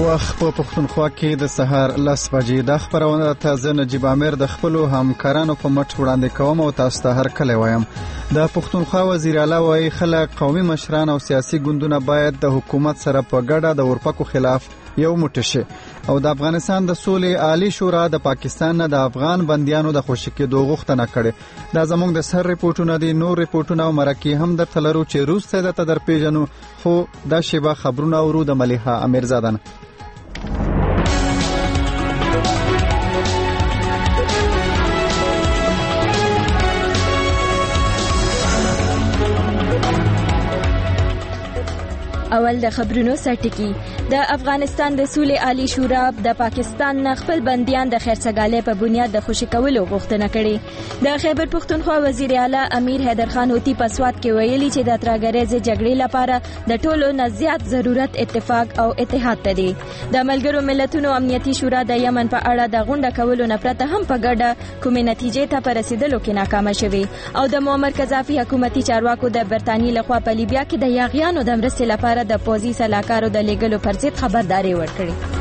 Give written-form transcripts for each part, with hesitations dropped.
وخت په پښتونخوا کې د سهار 10 بجې د خبرونه تازه نجیب امیر د خپل همکارانو په مټ وړاندې کوم او تاسو ته هر کله وایم. د پښتونخوا وزیر اعلی وايي خلک قومي مشران او سیاسي ګوندونه باید د حکومت سره په ګډه د ورپکو خلاف یو موټی شي او د افغانستان د سولې عالی شورا د پاکستان نه د افغان بندیانو د خوشی کېدو غوښتنه کړې. دا زموږ د سر ریپورتونه دي. نور ریپورتونه او مرکې هم درته لرو چې روس ته د تدر پیژنو، خو دا شیبه خبرونه ورو د ملیحه امیرزاده. اول د خبرونو سرټکی. د افغانستان د سولې عالی شورا د پاکستان نه خپل بندیان د خیرڅګالۍ په بنیاد د خوشی کولو غوښتنه کړې. د خیبر پښتونخوا وزیر اعلی امیر حیدر خان هوتی په سوات کې ویلي چې د ترهګریزې جګړې لپاره د ټولو نه زیات ضرورت اتفاق او اتحاد ته دی. د ملګرو ملتونو امنیتي شورا د یمن په اړه د غونډه کولو نه پرته هم په ګډه کومې نتیجې ته په رسیدلو کې ناکامه شوې او د معمر قذافي حکومتي چارواکو د برتانیې لخوا په لیبیا کې د یاغیانو د مرستې لپاره د پوځي سلاکارو د لیګلو پر ضد خبرداري ورکړي.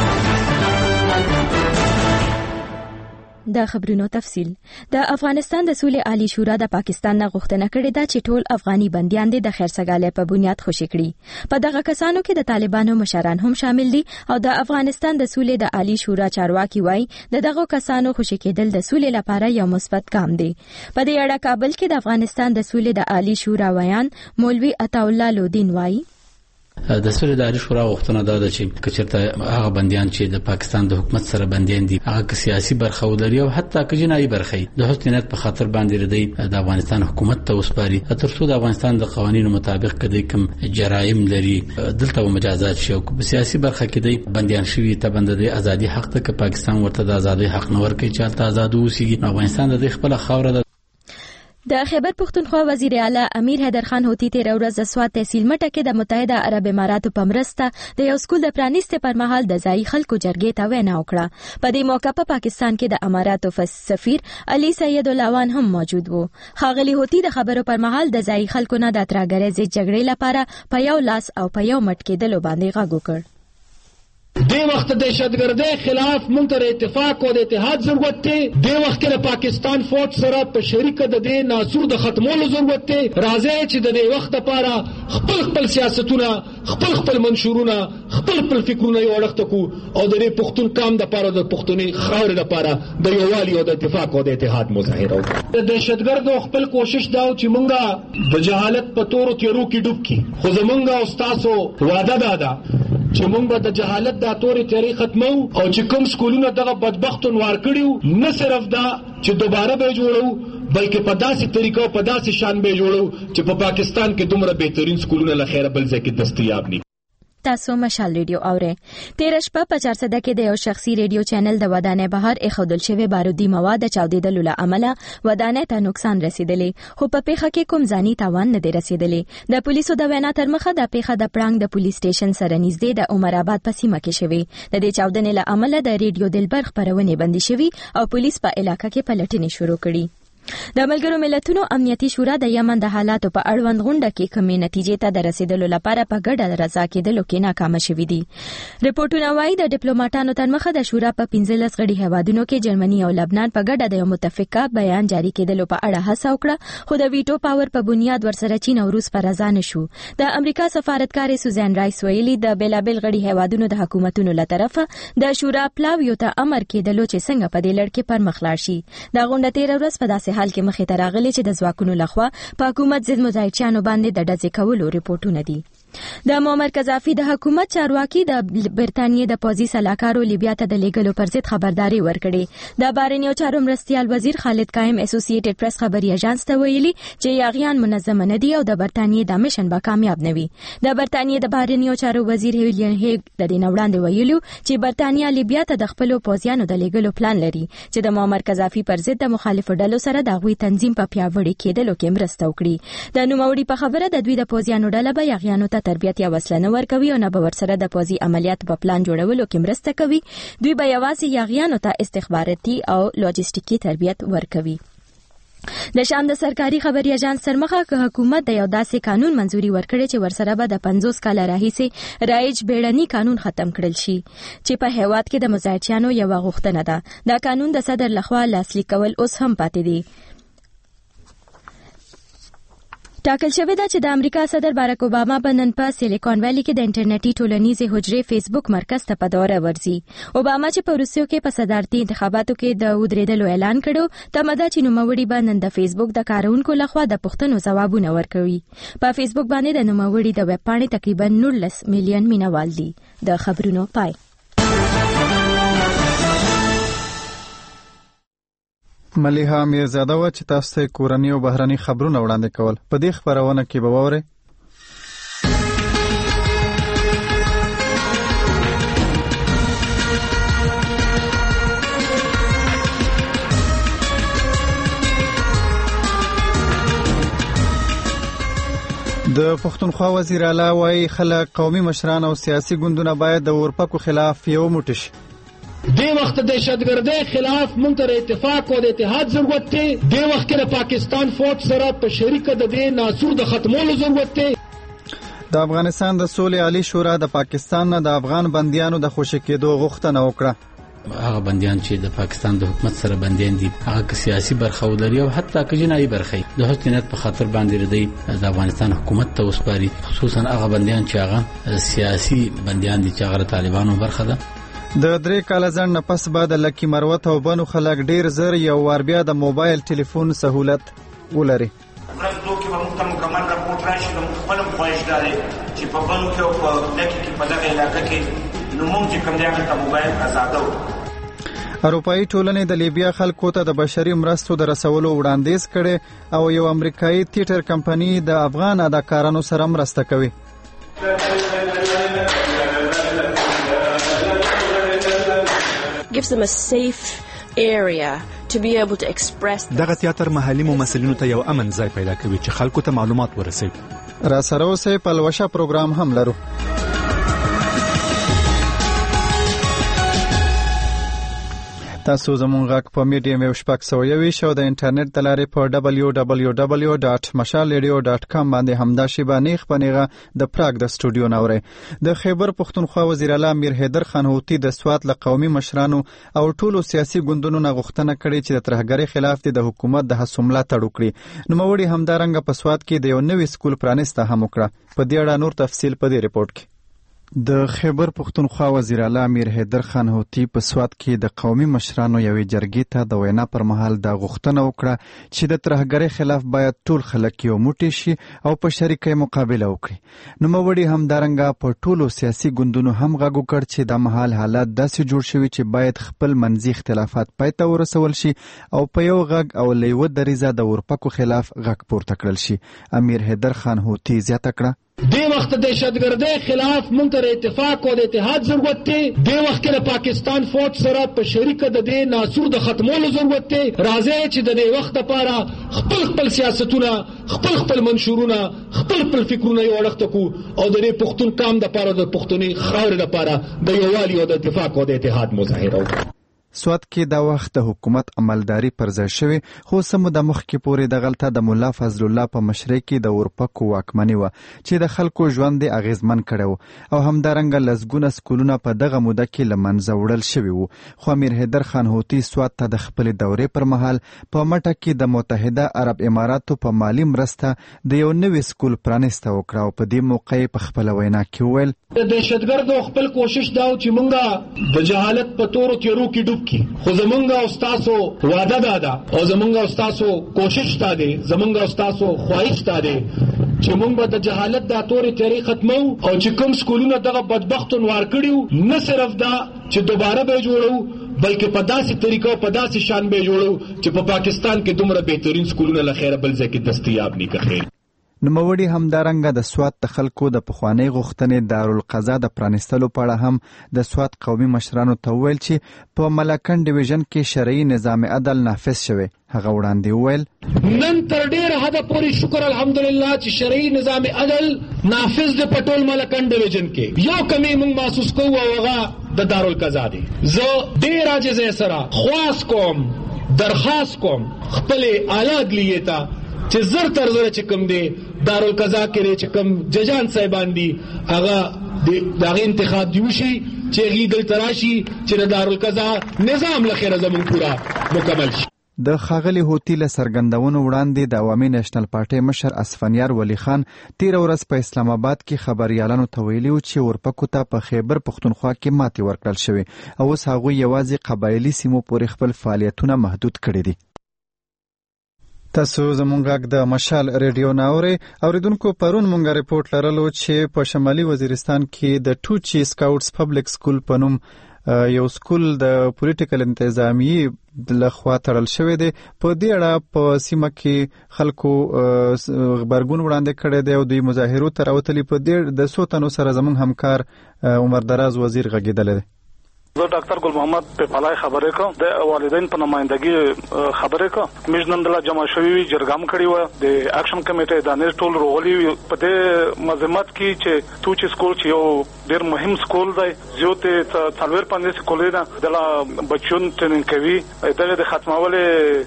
د خبرونو تفصیل. د افغانستان د سولې عالی شورا د پاکستان نه غوښتنه کړې ده چې ټول افغاني بندیان د خیرڅګالۍ په بنیاد خوشی کړي. په دغه کسانو کې د طالبانو مشران هم شامل دي او د افغانستان د سولې د عالی شورا چارواکي وایي د دغه کسانو خوشی کېدل د سولې لپاره یو مثبت ګام دی. په دې اړه کابل کې د افغانستان د سولې د عالی شورا ویان مولوي عطا الله لودین وایي د سولې د عالی شورا غوښتنه ده چې کچرته هغه بندیان چې د پاکستان د حکومت سره بندیان دي هغه سیاسي برخه ولري او حتی که جنایي برخه د حسن نیت په خاطر باندې ردی د افغانستان حکومت ته وسپاري ترڅو د افغانستان د قوانینو مطابق کدی کوم جرایم لري دلته مجازات شي او په سیاسي برخه کې د بندیان شوی ته بندي ازادي حق ته که پاکستان ورته د ازادي حق نور کوي چې تل آزاد اوسي. افغانستان د خپل خاور د خیبر پښتونخوا وزیر اعلی امیر حیدر خان هوتی تیر ورځ د سوات تحصیل مټه کې د متحده عرب اماراتو په مرسته د یو سکول د پرانیستې پر مهال د ځایي خلکو جرګې ته وینا وکړه. په دې موقع په پاکستان کې د اماراتو سفیر علي سید العوان هم موجود وو. ښاغلي هوتی د خبرو پر مهال د ځایي خلکو نه د ترهګریزې جګړې لپاره په یو لاس او په یو مټ کېدلو باندې غږ وکړ. دے وقت دہشتگردی خلاف منتر اتفاق اور اتحاد ضرورت تھے. دے وقت کے پاکستان فوج سره په شریک د دې ناسور د ختمولو ضرورت ته راځي چې د دې وخت لپاره خپل سیاستونه خپل منشورونه خپل فکرونه یو وړاندې کو او د دې پښتون کام د لپاره د پښتوني خاور لپاره د یووالي او د اتفاق او د اتحاد مظاهره وکړه. د دهشتګردو خپل کوشش دا چې مونږه د جهالت په تورو تیرو کې ډوب کی خو زمونږه او تاسو وعده ده چې مونږ به د جهالت د تورې تیری ختمو او چې کوم سکولونه دغه بدبختون وار کړیو نه صرف دا چې دوباره به جوړو بلکې په داسې طریقو په داسې شان به جوړو چې په پاکستان کې دومره بهترین سکولونه لخيره بل ځای کې دستیاب ني. تاسو مشال ریډیو اورئ. تیر شپه په 400 کې د یو شخصي ریډیو چینل د ودانۍ بهر اخودل شوی بارودي مواد چاودیدلو له امله ودانۍ ته نقصان رسیدلی خو په پیښه کې کوم ځاني تاوان نه دی رسیدلی. د پولیسو د وینا تر مخه د پیښه د پړانګ د پولیس سټیشن سره نږدې د عمر آباد په سیمه کې شوی. د دې چاودنې له امله د ریډیو دلبر خبرونه بندي شوی او پولیس په علاقې کې پلټنې شروع کړي. د ملګرو ملتونو امنیتي شورا د یمن د حالاتو په اړوند غونډه کې کومې نتیجې ته د رسیدلو لپاره په ګډه رضا کېدلو کې ناکامه شوې دي. ریپورتونه وايي د ډیپلوماټانو تر مخه د شورا په 15 غړي هیوادونو کې جرمني او لبنان په ګډه د یو متفقه بیان جاری کېدلو په اړه هڅه وکړه خو د ویټو پاور په بنیاد ورسره چین او روس پر رضا نشو. د امریکا سفارتکار سوزان رایس ویلي د بیلابل غړي هیوادونو د حکومتونو له طرفه د شورا پلاویو ته امر کېدلو چې څنګه په دې لړ کې پر مخ لاړ شي. دا غونډه تیر ورځ په داسې حال کې مخې ته راغلي چې د ځواکونو لخوا په حکومت ضد مظاهرچیانو باندې د ډزې کولو ریپورتونه دي. د معمر قذافي د حکومت چارواکي د برتانیې د پوځي سلاکارو لیبیا ته د لیګلو پر ضد خبرداري ورکړي. د بهرنیو چارو مرستیال وزیر خالد قائم اسوسییټډ پریس خبري اژانس ته ویلي چې یاغیان منظم نه دي او د برتانیې د میشن به کامیاب نه وي. د برتانیې د بهرنیو چارو وزیر ویلیام هیګ د دې وړاندې ویلو چې برتانیې لیبیا ته د خپل پوځیانو د لیګلو پلان لري چې د معمر قذافي پر ضد د مخالفو ډلو سره د غوي تنظیم په پیاوړي کېدلو کې مرسته وکړي. د نوموړي په خبره د دوی د پوځیانو ډله به یاغیانو ته تربیت یا وسله نه ورکوي او نه به ورسره د پوځي عملیاتو په پلان جوړولو کې مرسته کوي. دوی به یوازې یاغیانو ته استخباراتي او لوجستیکي تربیت ورکوي. د شام د سرکاري خبري اژانس سرمخه که حکومت د یو داسې قانون منځوري ورکړي چې ورسره به د 50 کال راهیسې رایج بیړني قانون ختم کړل شي چې په هیواد کې د مزاحمتانو یو غوښتنه ده. دا قانون د صدر لخوا لاسلیک کول اوس هم پاتې دي. ټاکل شوې ده چې د امریکا صدر باراک اوباما به نن په سیلیکون ویلي کې د انټرنیټي ټولنیزې حجرې فیسبوک مرکز ته په دوره ورځي. اوباما چې په روسیو کې په صدارتي انتخاباتو کې د ودرېدلو اعلان کړو، تمه ده چې نوموړي به نن د فیسبوک د کارونکو لخوا د پوښتنو ځوابونه ورکوي. په فیسبوک باندې د نوموړي د ویب پاڼې تقریبا 19 میلیون مینوال دي. د خبرونو پای. ملیحه میرزاده و چې تاسو ته کورنی او بهرني خبرونه وړاندې کول. په دې خبرونه کې به واورئ د پښتونخوا وزیر اعلی وايي خلک قومي مشران او سیاسي ګوندونه باید د اورپکو خلاف یو موټی شي. دې وخت د دهشتګردۍ خلاف موږ ته اتفاق او د اتحاد ضرورت دی. دې وخت کې د پاکستان فوج سره په شریکه د دې ناسور د ختمولو ضرورت دی. د افغانستان د سولې عالی شورا د پاکستان نه د افغان بندیانو د خوشی کېدو غوښتنه وکړه. هغه بندیان چې د پاکستان د حکومت سره بندیان دي، هغه سیاسي برخه ولري او حتی که جنایي برخه د حسنیت په خاطر باندې ردی د افغانستان حکومت ته وسپاري، خصوصا هغه بندیان چې هغه سیاسي بندیان دي چې هغه طالبانو برخه ده. د 3 کاله ځنډ نه پس به د لکی مروت او بنو خلک ډیر زر یو وار بیا د موبایل ټلیفون سہولت ولري. ورځو کې به موږ مکمل راپورټ راشي. د خپل خواهشداري چې په بنو کې او په لکی کې په دغه علاقې کې نو موږ چې کوم ځای ته موبایل آزادو. اروپאי ټولنې د لیبیا خلکو ته د بشري مرستو د رسولو وړاندیز کړي او یو امریکایي تیټر کمپنی د افغان اداکارانو سره مرسته کوي. gives them a safe area to be able to express. دغه تیاتر محلي ممثلینو ته یو امن ځای پیدا کوي چې خلکو ته معلومات ورسوي. را سره اوسه په لوشه پروګرام هم لرو. تاسو زموږ غږ په میډیم ویو شپږ 121 او د انټرنیټ د لارې په www.mashalradio.com باندې همدا شی باندې خپنیغه د پراګ د سټوډیو نورې. د خیبر پښتونخوا وزیر اعلی امیر حیدر خان هوتی د سوات له قومي مشرانو او ټولو سیاسي ګوندونو نه غوښتنه کړې چې د ترهګرۍ خلاف د حکومت د هڅو ملاتړ وکړي. نو موړي همدارنګ په سوات کې د یو نوې سکول پرانیسته هم وکړه. په دې اړه نور تفصیل په دې ریپورت کې. د خیبر پښتونخوا وزیر اعلی امیر حیدر خان هوتی په سوات کې د قومي مشرانو یوې جرګې ته د وینا پر مهال د غوښتنه وکړه چې د ترهګرۍ خلاف باید ټول خلک یو موټی شي او په شریکه مقابله وکړي. نو موړي همدارنګه په ټولو سیاسي ګوندونو هم غږ وکړ چې د محل حالات داسې جوړ شوي چې باید خپل منځي اختلافات پای ته ورسول شي او په یو غږ او لیوه دریزه د اورپکو خلاف غږ پورته کړل شي. امیر حیدر خان هوتی زیاته کړه دې وخت د دهشتګردۍ خلاف موږ ته اتفاق او د اتحاد ضرورت دی. دې وخت کې د پاکستان فوج سره په شریکه د دې ناسور د ختمولو ضرورت دی. راځي چې د دې وخت لپاره خپل سیاستونه، خپل منشورونه، خپل فکرونه یو اړخ کو او د دې پښتون قام لپاره د پښتوني خاور لپاره د یووالي او د اتفاق او د اتحاد مظاهره وکړو. سوات کې دا وخت د حکومت عملداري پر ځای شوی، خو سمو د مخ کې پورې د غلطه د مولا فضل الله په مشرۍ کې د اورپکو واکمني و چې د خلکو ژوند اغیزمن کړو او همدارنګه لزګونه سکولونه په دغه موده کې لمنځه وړل شوی وو. خو امیر حیدر خان هوتی سوات ته د خپل دورې پر مهال په مټه کې د متحده عرب اماراتو په مالی مرسته د یو نوې سکول پرانیسته وکړه او په دې موقع په خپل وینا کې وویل د دهشتګردو خپل کوشش دا چې مونږه د جهالت په تورو تیرو کې ډوب کی، خو زمونږه او تاسو وعده ده او زمونږه او تاسو کوشش تا دی، زمونږه او تاسو خواهش تا دی چې مونږ به د جهالت د تورې تیرې ختمو او چې کوم سکولونه دغه بدبختون وار کړیو نه صرف دا چې دوباره به جوړو بلکې په داسې طریقو په داسې شان به جوړو چې په پاکستان کې دومره بهترین سکولونه لخيره بل ځای کې دستیاب نه کړي. نوموړي همدارنګه د سوات د خلکو د پخوانی غوښتنې دارالقضا د پرانیستلو په اړه هم د سوات قومي مشرانو ته وویل چې په ملکن ډیویژن کې شرعي نظام عدل نافذ شوی. هغه وړاندې وویل نن تر ډیر حده پورې شکر الحمدلله چې شرعي نظام عدل نافذ د پټول ملکن ډیویژن کې یو کمی موږ محسوس کوو او هغه د دارالقضا دی. زه ډیر عاجز سره خواست کوم درخواست کوم خپل اعلی عدلیه ته چې زر تر زر چې کوم دی دارالقضا کې چې کوم ججان صاحبان دي هغه دغه انتخاب دی وشي چې غي دل تراشي چې دارالقضا نظام لخره زمون پورا مکمل شي. د خاغلی هوتی له سرګندونو وړاندې د عوامي نېشنل پارټي مشر اسفندیار ولی خان تیر ورځ په اسلام آباد کې خبريالانو ته ویلي و چې ورپکو ته په خیبر پختونخوا کې ماتې ورکړل شوې او اوس هغوی یوازې قبایلي سیمو پورې خپل فعالیتونه محدود کړي دي. تاسو زموږ غږ د مشال ریډیو ناوري اوریدونکو پرون مونږ ریپورت لرلو چې په شمالي وزیرستان کې د ټوچي سکاوټس پبلک سکول په نوم یو سکول د پولیټیکل انتظامی لخوا تړل شوی دی. په دې اړه په سیمه کې خلکو غبرګون وړاندې کړی دی او دوی مظاهرو ته راوتلي. په دې د څو تنو سره زموږ همکار عمر دراز وزیر غږېدلی دی. زه ډاکټر ګل محمد په فلای خبرې کوم د والدین په نمائندګي خبرې کوم. موږ نن د جمع شوی جرګام کړی و د اکشن کمیټې د نړۍ ټول روغلي په دې مزمت کې چې توچ سکول چې یو ډېر مهم سکول دی زیاته څلور پنځه سکول دی د بچون ټریننګ کوي دغه د ختمولې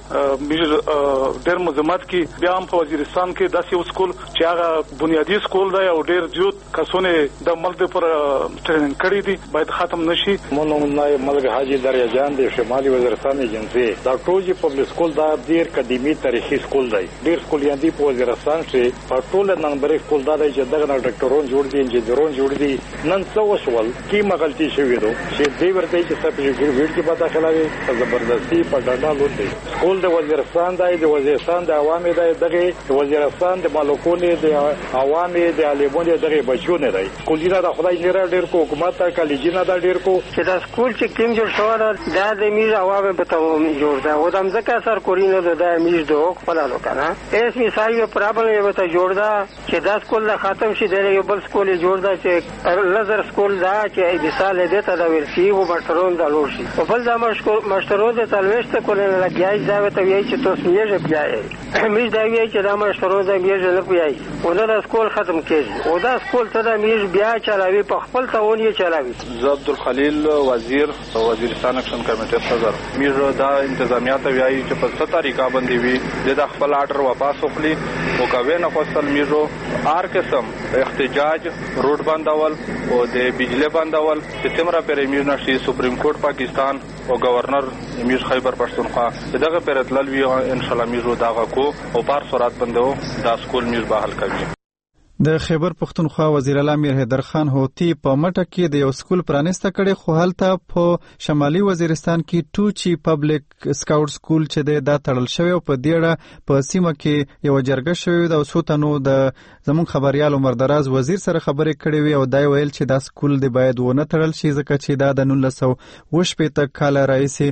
ډېر مزمت کې بیا هم په وزیرستان کې داسې یو سکول چې هغه بنیادی سکول دی او ډېر زیات کسونه د ملک پر ټریننګ کړی دي باید ختم نشي. ملک حاجی دریا جان د شمالي وزیرستان ایجنسی دا ټوجي پبلک سکول دا ډیر قدیمی تاریخي سکول دی. ډیر سکولیان دي په وزیرستان کې په ټول نمبر سکول دا دی چې دغه ډاکټرون جوړ دي انجینرون جوړ دي. نن څو وشول کی مغلطي شوې ده چې دی ورته چې سب ویډ کې پتا خلاوي زبردستی په ډاډا لور دی. سکول د وزیرستان دی د وزیرستان د عوامي دی دغه وزیرستان د مالکونو د عوامي د عالمونو دغه بچونه دی. کولینه د خدای نه ډیر کو حکومت ته کلیجینه دا ډیر کو چې دا سکول چې کوم جوړ شو دا د میز عوامو په توګه جوړ دا و د ځکه سر کورینه د میز دوه خپلانو کنه ایس مثال یو پرابل یو ته جوړ دا چې دا سکول ختم شي د یو بل سکول جوړ دا چې لزر سکول دا چې مثال دې ته دا ورسی و مشترون د لور شي په بل دا مشترون د تلويشت کولنه لګیای دا ته وی چې تاسو یې پیای میز دا وی چې دا مشترون د میز نه پیای و دا سکول ختم کیږي او دا سکول ته دا میز بیا چلاوي په خپل تاون یې چلاوي. عبد الخلیل وزیرستان اکشن کمیټې صدر میر دا انتظامیه ته وایي چې په څه طریقه باندې وي د خپل آرډر واپس وکړي او کوي نه خپل میرو هر قسم احتجاج روډ بندول او د بجلی بندول چې تمره پر امیر نشي سپریم کورټ پاکستان او گورنر امیر خیبر پښتونخوا دغه پرتلل وی ان شاء الله میرو داغه کو او بار سرعت بندو دا سکول میر بحال کوي. د خیبر پختونخوا وزیر اعلی امیر حیدر خان هوتی په مټه کې د یو سکول پرانیسته کړي خو هلته په شمالي وزیرستان کې ټوچي پبلک سکاوټ سکول چې دا تړل شوی او په دې اړه په سیمه کې یو جرګه شوې د اوسوتنو د زمون خبريال عمر دراز وزیر سره خبرې کړې وي او دا ویل چې دا سکول دی باید ونه تړل شي ځکه چې دا د 1980 کال راځي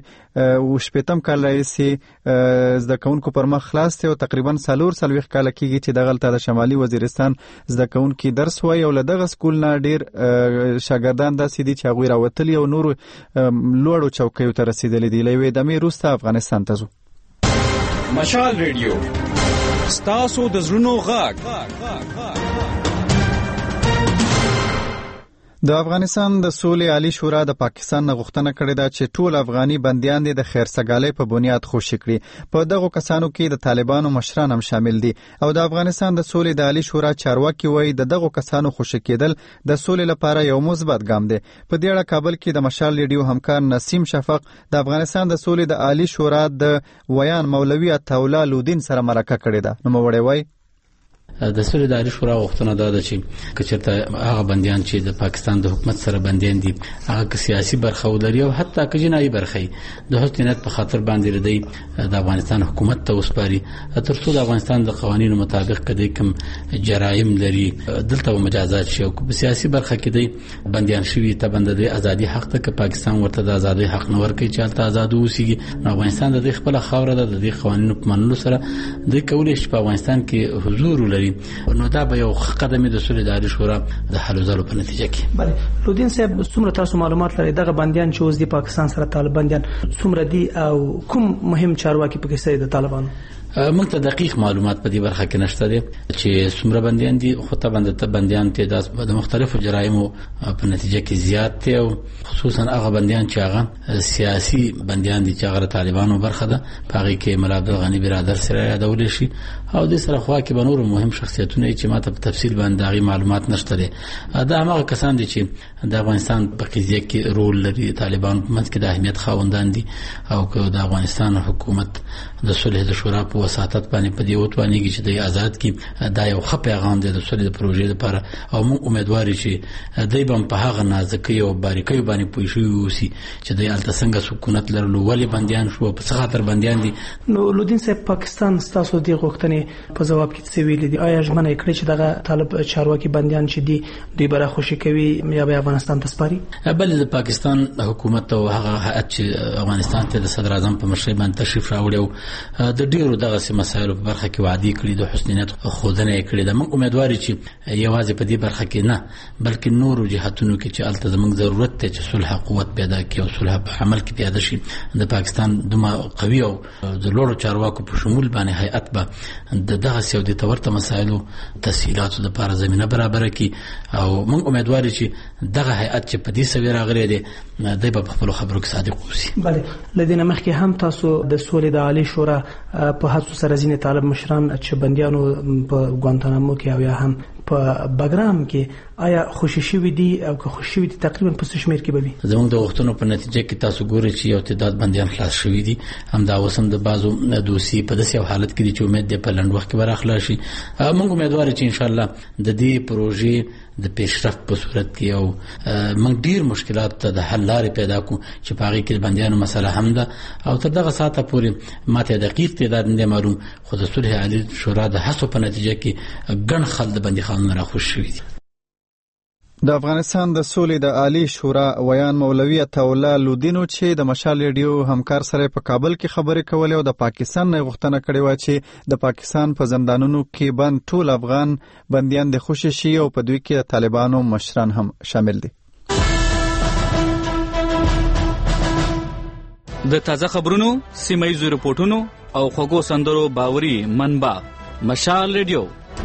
کال راځي زده کوونکو پر مخ خلاص ته تقریبا 4 کال کېږي چې دغه د شمالي وزیرستان زده کوونکي درس وایي او له دغه سکول نه ډیر شاګردان داسې دي چې هغوی راوتلي او نور لوړو چوکیو ته رسیدلي دي. له یوې دمې وروسته افغانستان ته ځو. مشال ریډیو ستاسو د زړونو غږ. د افغانستان د سولې عالی شورا د پاکستان نه غوښتنه کړې ده چې ټول افغاني بنديان د خیرسګالۍ په بنیاد خوشي کړي. په دغه کسانو کې د طالبانو مشران هم شامل دي او د افغانستان د سولې د عالی شورا چارواکي وایي د دغه کسانو خوشي کېدل د سولې لپاره یو مثبت ګام دی. په دې اړه کابل کې د مشال ریډیو همکار نسیم شفق د افغانستان د سولې د عالی شورا د ویان مولوی عطاالله لودین سره مرکه کړې ده. نو وړي وایي د سولې د عالی شورا غوښتنه ده چې کچرته هغه بنديان چې د پاکستان د حکومت سره بنديان دي هغه سیاسي برخه ولري او حتی که جنایي برخه د حسنیت په خاطر باندې ردی د افغانستان حکومت ته وسپاري ترڅو د افغانستان د قوانینو مطابق کدي کوم جرایم لري دلته مجازات شي او په سیاسي برخه کې دی بنديان شوی ته بندي ازادي حق ته که پاکستان ورته د ازادي حق نور کوي چې حالت آزاد اوسيږي. افغانستان د خپل خاور د قوانینو په منلو سره د کولې چې په افغانستان کې حضور لري کوي نو دا به یو قدم د سولې د عالی شورا د حل ځلو په نتیجه کې. بله لودین صاحب څومره تاسو معلومات لرئ دغه بندیان چې اوس د پاکستان سره طالبان دي څومره دي او کوم مهم چارواکي پکې سره د طالبانو؟ موږ ته دقیق معلومات په دې برخه کې نشته دي چې څومره بنديان دي خو ته بنديان تعداد د مختلفو جرایمو په نتیجه کې زیات دي او خصوصا هغه بنديان چې هغه سیاسي بنديان دي چې هغه طالبانو برخه ده په هغه کې مولا عبدالغنی برادر سره یادول شي او د سره خوا کې بنور مهم شخصیتونه چې ماته په تفصیل باندې هغه معلومات نشته دي. دا هغه کسان دي چې د افغانستان په قضیه کې رول لري طالبان په منځ کې د اهمیت خاوندان دي او که د افغانستان حکومت د صلح د شورا په وساتت باندې په دې وتوانیږي چې د آزاد کې دا یو ښه پیغام دی د صلح د پروژې لپاره او موږ امیدوار یو چې دوی به په هغه نازکۍ او باریکۍ باندې پوه شي اوسي چې دوی هلته څنګه سکونت لرلو ولې بندیان شو په څه خاطر بندیان دي. نو لودین صاحب پاکستان ستاسو د غوښتنې په جواب کې څه ویلي دي؟ آیا ژمنه کړې چې دغه طالب چارواکي بندیان چې دي دوی به راخوشي کوي یا به افغانستان ته سپاري؟ بل د پاکستان حکومت او هغه هیئت چې افغانستان ته د صدر اعظم په مشرۍ باندې تشریف راوړی د ډیرو دغه مسایلو په برخه کې وعده کړې د حسن نیت خودنه کړې ده. موږ امیدوار چې یوازې په دې برخه کې نه بلکې نورو جهاتونو کې چې الته زموږ ضرورت ته چې صلح قوت پیدا کړي او صلح په عمل کې پیدا شي د پاکستان دومره قوي او د لوړو چارواکو په شمول باندې هیئت به دغه سیاسي تورته مسایلو تسهیلاتو لپاره زمينه برابر کړي او موږ امیدوار چې دغه هیئت چې په دې سوي راغلي دي د په خپل خبرو کې صادق اوسي. بله لدينا مخکې هم تاسو د سولې د عالی شورا په هڅو سره ځینې طالب مشران چې بندیانو په ګوانتانامو کې او یا هم په بګرام کې آیا خوشی شوی دي او که خوشی شوی دي تقریبا په څه شمیر کې به وي؟ زموږ د غوښتنو په نتیجه کې تاسو ګورئ چې یو تعداد بندیان خلاص شوی دي هم دا وسم د بازو دوسی په داسې حالت کې دي چې امید ده په لنډ وخت کې به راخلاص شي. موږ امیدوار چې ان شاء الله د دې پروژې د پیشرفت په صورت کې او موږ ډیر مشکلات ته د حل لارې پیدا کوو چې په هغه کې د بندیانو مسله هم ده او تر دغه ساعته پورې ماته دقیق تعداد نه معلوم خو د صلح عالی شورا د هڅو په نتیجه کې ګڼ خلک د بندیخانو راخوش شوي دي. د افغانستان د سولې د عالی شورا ویان مولوی عطاالله لودینو چې د مشال ریډیو همکار سره په کابل کې خبرې کولې او د پاکستان نه غوښتنه کړې و چې د پاکستان په زندانونو کې بند ټول افغان بندیان د خوشي شي او په دوی کې طالبانو مشران هم شامل دي. د تازه خبرونو سیمایي رپورټونو او خوږو سندرو باوري منبع مشال ریډیو.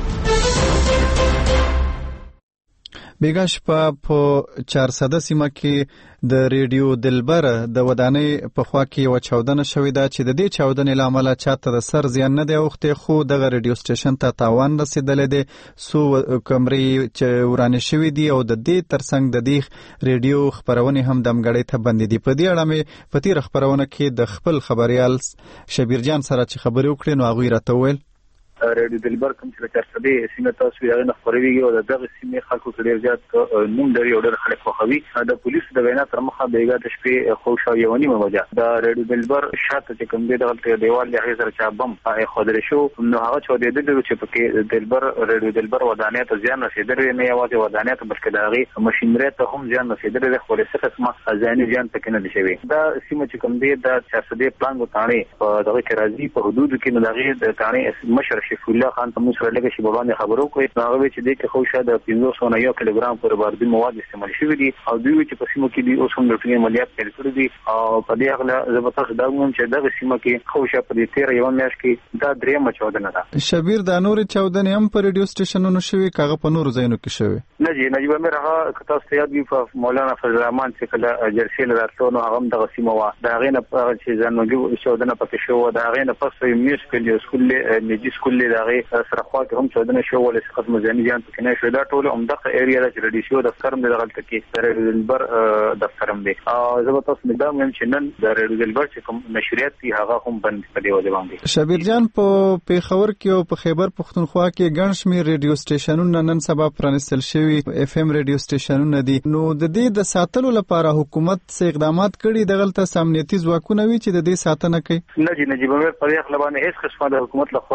بیګا شپه په 400 سیمه کې د ریډیو دلبر د ودانۍ په خوا کې یو چاودنه شوې ده چې د دې چاودنې لامل چاته د سر زیان نه دی اوخته خو د ریډیو سټیشن ته تاوان رسیدلې ده. سو کمرې چې ورانه شوې دي او د دې ترڅنګ د دې ریډیو خبرونه هم دمګړې ته بندې دي. په دې اړه مې په تیر خبرونه کې د خپل خبريال شبیر جان سره چې خبرې وکړې نو هغه راته وویل ریډیو دلبر کوم چې 400 سیمه تاسو یې نه خبرېږي او دغه سیمه خلکو ډېر زیات نوم لري او ډېر خلک خوښوي. د پولیسو د وینا تر مخه بیګا د شپې خوشا یونی موجه د ریډیو دلبر شاته چې کوم دی دغه دیوال له هغه سره بم خودل شو نو هغه چې د دې چې په دلبر ریډیو دلبر ودانې ته ځان رسیدل نه یوازې ودانې ته بلکې دغه ماشينري ته هم ځان رسیدل د خپل څه قسمه ځاني ځان پکې نه شوی. دا سیمه چې کوم دی د 400 پلان وتاڼي په دغه کې راځي په حدود کې نه دغه د تاڼي مشر شفیع الله خان ته موږ لږه شی باندې خبرو کوي هغه چې د خوشا د 500 کیلوګرام پر باندې مواد استعمال شوی دي او دوی چې په سیمه کې دي اوس هم د ټولنې عملیات پیل کړی دي او په دې اغله زبرتاس دا مون چې دغه سیمه کې خوشا په دې 13 یو میاشت کې دا درې مچودنه ده. شبیر د نور چاودنې هم په ریډیو سټیشنونو شوی کاغه په نور ځایونو کې شوی نه جی نجیب امیر هغه کتا استاد وی په مولانا فضل الرحمن چې کله جرسیل راتلو نو هغه دغه سیمه وا دا غینه چې ځانګړي چاودنه پکې شو دا غینه پس یو میس کې سکول نجی سکول دغه سره خوا هم چودنه شو ولې څخه مزنی جان پکې نه شو دا ټول عمدغه ایریا د ریډیو دفتر د غلط کې ریډیو دلبر دفتر هم دی او زه به تاسو مدام هم چې نن د ریډیو دلبر چې کوم نشریات دي هغه هم بند کړي و دي باندې. شبیر جان په پیښور کې او په خیبر پښتونخوا کې ګڼ شمېر ریډیو سټیشنونه نن سبا پرانستل شوي اف ام ریډیو سټیشنونه دي نو د دې د ساتلو لپاره حکومت څه اقدامات کړي دغلته امنیتي ځواکونه وی چې د دې ساتنه کوي؟ نه جی نجیب امیر په خپل باندې هیڅ قسمه د حکومت له خوا د څه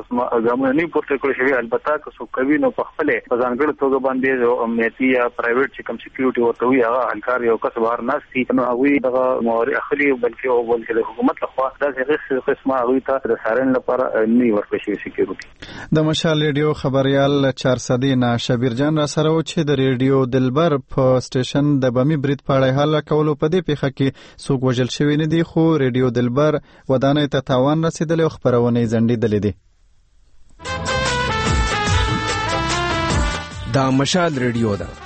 ګامونه نه پورته کړی شوی. البته که څوک کوي نو په خپل په ځانګړي توګه باندې امنیتي یا پرایویټ چې کوم سکیورټي ورته وي هغه هلکار یو کس بهر ناشتي نو هغه دغه موري اخلي بلکې د حکومت لخوا دغه قسمه هغه ته د سارن لپاره نه ورکړي شوی سکیورټي. د مشال ریډیو خبريال 400 نه شبیر جان را سره و چې د ریډیو دلبر په سټیشن د بمی برید پاړې حل کولو په دې پیخه کې څوک وژل شوی نه دی خو ریډیو دلبر ودانې ته تاوان رسیدلی او خبرونه ځنډېدلې دي. دا مشال ریډیو ده.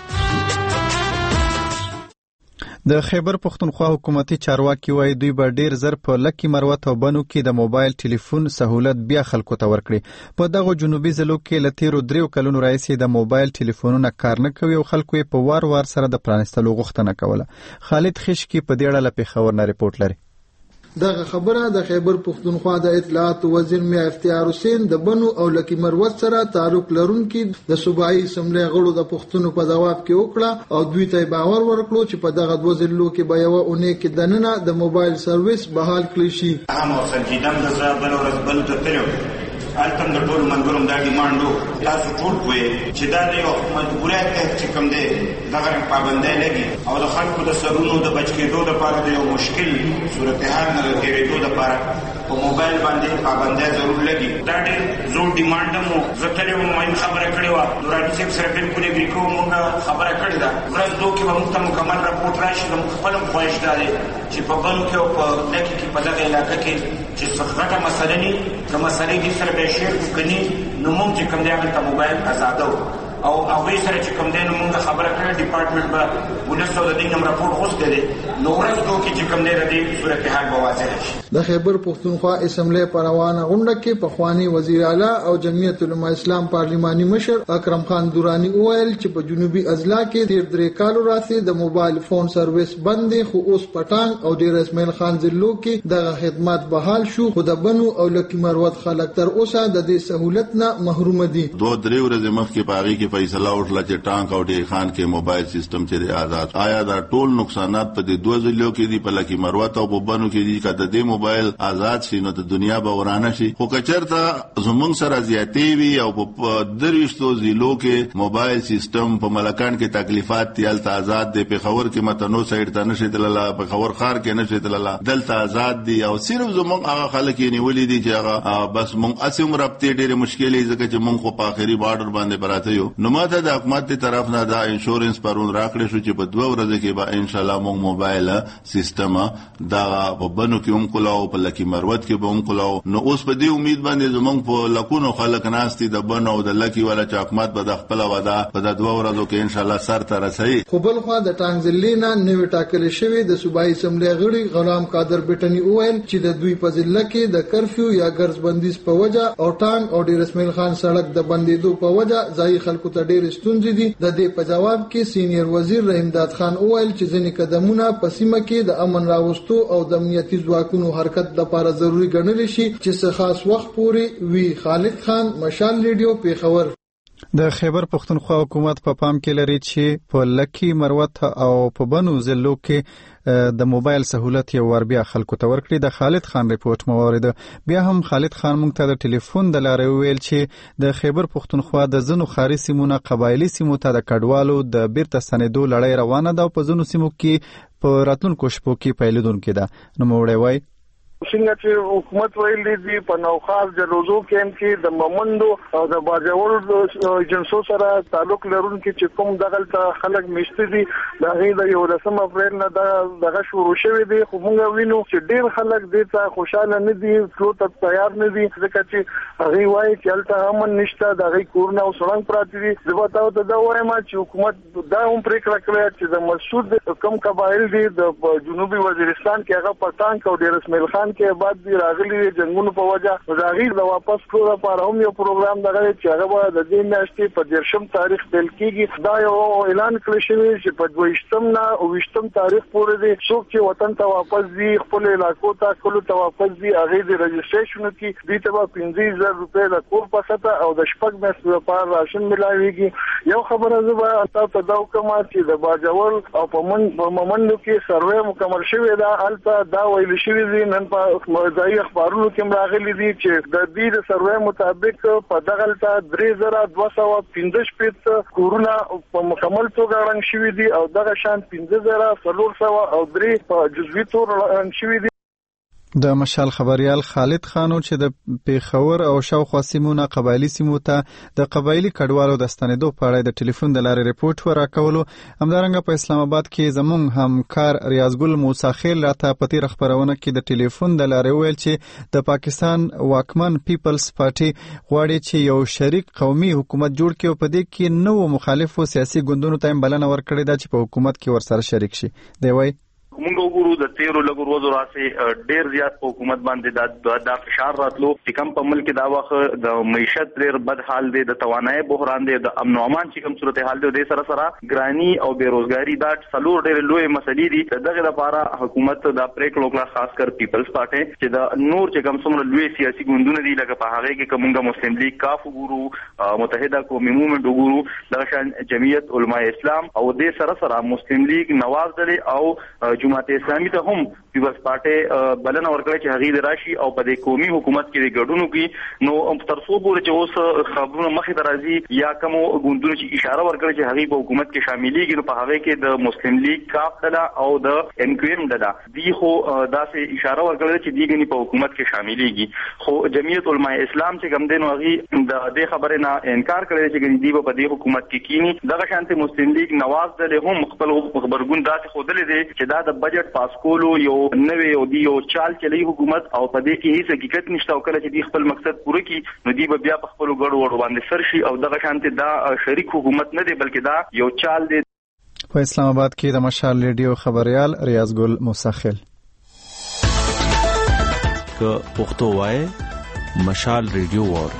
د خیبر پختونخوا حکومتي چارواکي وایي دوی به ډیر زر په لکي مروت او بنو کې د موبایل ټلیفون سہولت بیا خلکو ته ورکړي. په دغه جنوبي ضلعو کې له تیرو 3 کلونو راهیسې د موبایل ټلیفونونه کار نه کوي او خلکو یې په وار سره د پرانستلو غوښتنه کوله. خالد خشکی په دې اړه له پېښور نه ریپورت لري. دغه خبره د خیبر پختونخوا د اطلاعات وزیر میا افتیار حسین د بنو او لکی مروت سره تعلق لرونکي د صوبایي اسمبلی غړو د پښتون په جواب کې وکړه او دوی ته باور ورکړو چې په دغه دوه ضلعو کې به یو اونۍ کې دننه د موبایل سرویس بحال کړی شي. هم سنجیدم د زابل او رسبل ته تلو التم د ټول منګروم دا ډیماندو تاسو ټول پوهې چې دا د یو مجبوریت چې کوم دی دغه پابندۍ لګي او د خلکو د سرونو د بچ کېدو لپاره د یو مشکل صورتحال نه تېرېدو لپاره په موبایل باندې پابندۍ ضرور لګي. دا ډېر زوړ ډیماند مو زه تللی وم مایم خبره کړې وه نوراني صاحب سره بلکل اګري کوو مونږ خبره کړې ده ورځ دوه کې به مونږ ته مکمل راپورټ راشي د مونږ خپل هم خواهش دا دی چې په بنو کې او په لکي کې په دغه علاقه کې چې څه غټه مسله ني که مسلې دې سره به شیر وکړي نو مونږ چې کوم دی هغه موبایل آزادو او هغه سره چې کوم دی نو مونږ خبره کړې ډپارټمنټ به ولسو د دې نم راپورټ غوښته دي نو ورځ دوه کې چې کوم دی د دې صورتحال به واضح شي. د خیبر پختونخوا اسمبلی په روانه غونډه کې پخوانی وزیر اعلی او جمعیت علماء اسلام پارلماني مشر اکرم خان دورانی وویل چې په جنوبي اضلاع کې تیر 3 کالو راځي د موبایل فون سرویس بند خو اوس پټانګ او ډیر اسماعیل خان ضلعو کې دغه خدمات بحال شو خو د بنو او لکی مروت خلک تر اوسه د دې سہولت نه محروم دي. 2-3 ورځې مخکې پاغي کې فیصله وکړه چې ټانک او ډیر خان کې موبایل سیستم چې آزاد آیا دا ټول نقصانات په دې 2 ضلعو کې دي په لکی مروت او په بنو کې دي کله د موبایل آزاد شي نو د دنیا به ورانه شي خو کچرته زمونږ سره زیاتې وي او په دریشتو ضلعو کې موبایل سیستم په ملکان کې تکلیفات تیل آزاد دي په خبر کې متنو سایډ ته نشي تللا په خبر خار کې نشي تللا دلته آزاد دي او صرف زمونږ هغه خلک یې نیولې دي چې هغه بس مونږ اسیم رابطې ډېرې مشکلې ځکه چې مونږ خو په اخري بارډر باندې براته یو نو ماته د حکومت طرف نه دا انشورنس پرون راکړې شو چې په 2 ورځې کې به ان شاء الله مونږ موبایل سیستم دا په بنو کې هم کولاو په لکی مروت کې به هم کولاو نو اوس په دې امید باندې زمونږ په لکونو خلک ناشتي د بنو او د لکی ولا چې حکومت به د خپل وعده په 2 ورځو کې ان شاء الله سر ته رسي. خو بل خو د ټانګ ضلع نه نوې ټاکل شوی د صوبایي اسمبلی غړي غلام قادر بټنی وویل چې د دوی په ضلع کې د کرفیو یا ګرځ بندیز په وجه او ټانګ او ډیر اسماعیل خان سړک د بندیدو په وجه ځای خلکو ته ډیر ستونزې دي. د دې په جواب کې سینیئر وزیر رحیم داد خان وویل چې ځینې قدمونه په سیمه کې د امن راوستو او د امنیتي ځواکونو حرکت لپاره ضروری ګڼل شي چې څه خاص وخت پورې وی. خالد خان مشال ریډیو پېښور. د خیبر پختونخوا حکومت په پام کې لري چې په لکی مروت او په بنو ضلعو کې د موبایل سہولت یو ور بیا خلکو ته ورکړي. د خالد خان ریپورت موارد بیا هم خالد خان مونږ ته د ټلیفون د لارې ویل چې د خیبر پختونخوا د زنو خاري سیمونه قبایلی سیمو ته د کډوالو د بیرته ستنېدو لړۍ روانه ده او په زنو سیمو کې په راتلونکو شپو کې پیلېدونکې ده. نو موړی وای څنګه چې حکومت ویلي دي په نوخاس جلوزو کې د ممندو او د باجوړ ایجنسو سره تعلق لرونکي چې کوم دغلته خلک مشته دي دا غي د 11 اپریل نه دغه شروع شوی دی خو موږ وینو چې ډیر خلک دې ته خوشاله نه دي ټول ته تیار نه دي ځکه چې هغه وایي چې الته امن نشته د غي کورونه او سړنګ پراتی دي زه تاسو ته دا وایم چې حکومت دا هم پریکړه کړې چې د مسعود کم قبایل دي د جنوبي وزیرستان کې هغه پټان او ډیر اسماعیل خان کې بعد دی راغلي جنگونو په وجه زاغیر د واپس کولو لپاره هم یو پروګرام دغه چې هغه د دې میاشتې په 10 تاریخ پیل کیږي. دا یو اعلان کړی شوی چې په 22 نه او 20 تاریخ پورې دي څوک چې وطن ته واپس دي خپل علاقو ته کولو ته واپس دي هغه د رجسټریشن کې دي ته 15000 روپۍ د کور پخته او د شپږ میاشتې لپاره راشن ملایويږي. یو خبره زه تاسو ته دا کوم چې د باجوړ او په ممندو کې سروې مکمل شوی دا البته دا ویل شوی دي نن په ځایي اخبارونو کې راغلي دي چې د دې سروې مطابق په دغلطه 3215 کورونه په مکمل توګه رنګ شوي دي او دغه شان 15403 په جزوي تور رنګ شوي دي. د مشال خبريال خالد خانو چې د پیښور او شاوخوا سیمونه قبایلی سیمو ته د قبایلی کډوالو د ستنېدو په اړه د ټلیفون د لارې ریپورت ورکولو، همدارنګه په اسلام آباد کې زموږ همکار ریاض ګل موسی خیل راته په تیر خبرونه کې د ټلیفون د لارې ویل چې د پاکستان واکمن پیپلز پارټي غواړي چې یو شریک قومي حکومت جوړ کړي او په دې کې نو مخالفو سیاسي ګوندونو ته بلنه ورکړي ده چې په حکومت کې ورسره شریک شي. دی وایي موږ وګورو د 13 لګور ورځو راځي ډېر زیات په حکومت باندې دا فشار راتلو چې کم په ملک دا وخت د معیشت ډېر بد حال دی، د توانایي بحران دی، د امن او امان چې کوم صورتحال دی، د سره ګرانی او بیروزګاری دا څلور ډېر لوی مسلې دي. دغه لپاره حکومت دا پریکړه وکړه، خاص کر پیپلز پارټي چې د نور چې کوم څومره لوی سیاسي ګوندونه دي لکه په هغه کې کومه مسلم لیگ کاف وګورو، متحده قومي موومېنټ وګورو، دغه شان جمعیت علماء اسلام او د سره مسلم لیگ نواز دلی او جماعت اسلامي ته هم پیپلز پارټي بلنه ورکړي چې هغه راشي او په دې قومي حکومت کې د ګډونو کې نو تر څو پورې چې اوس خبرونه مخې ته راځي یا کوم ګوندونه چې اشاره ورکړي چې هغه په حکومت کې شاملېږي، نو په هغه کې د مسلم لیگ کاف ډله او د ام کیو ایم ډله دی خو داسې اشاره ورکړي چې دیګنی په حکومت کې شاملېږي. خو جمعیت علماء اسلام چې کوم دین هغه د دې خبرې نه انکار کړی چې ګنې دی په دې حکومت کې کینی. دغه شانته مسلم لیگ نواز دله هم خپل خبرګون داسې خودلې دي چې دا د بجټ پاس کولو یو نوې او دی یو چال چلی حکومت او په دې کې هیڅ حقیقت نشته او کله چې دی خپل مقصد پوره کړي نو دی بیا په خپل ګډ وډ باندې سر شي او دغه شانته دا شریک حکومت نه دی بلکې دا یو چال دی. په اسلام آباد کې د مشال ریډیو خبريال ریاض ګل موسی خیل. که پښتو وای مشال ریډیو وور.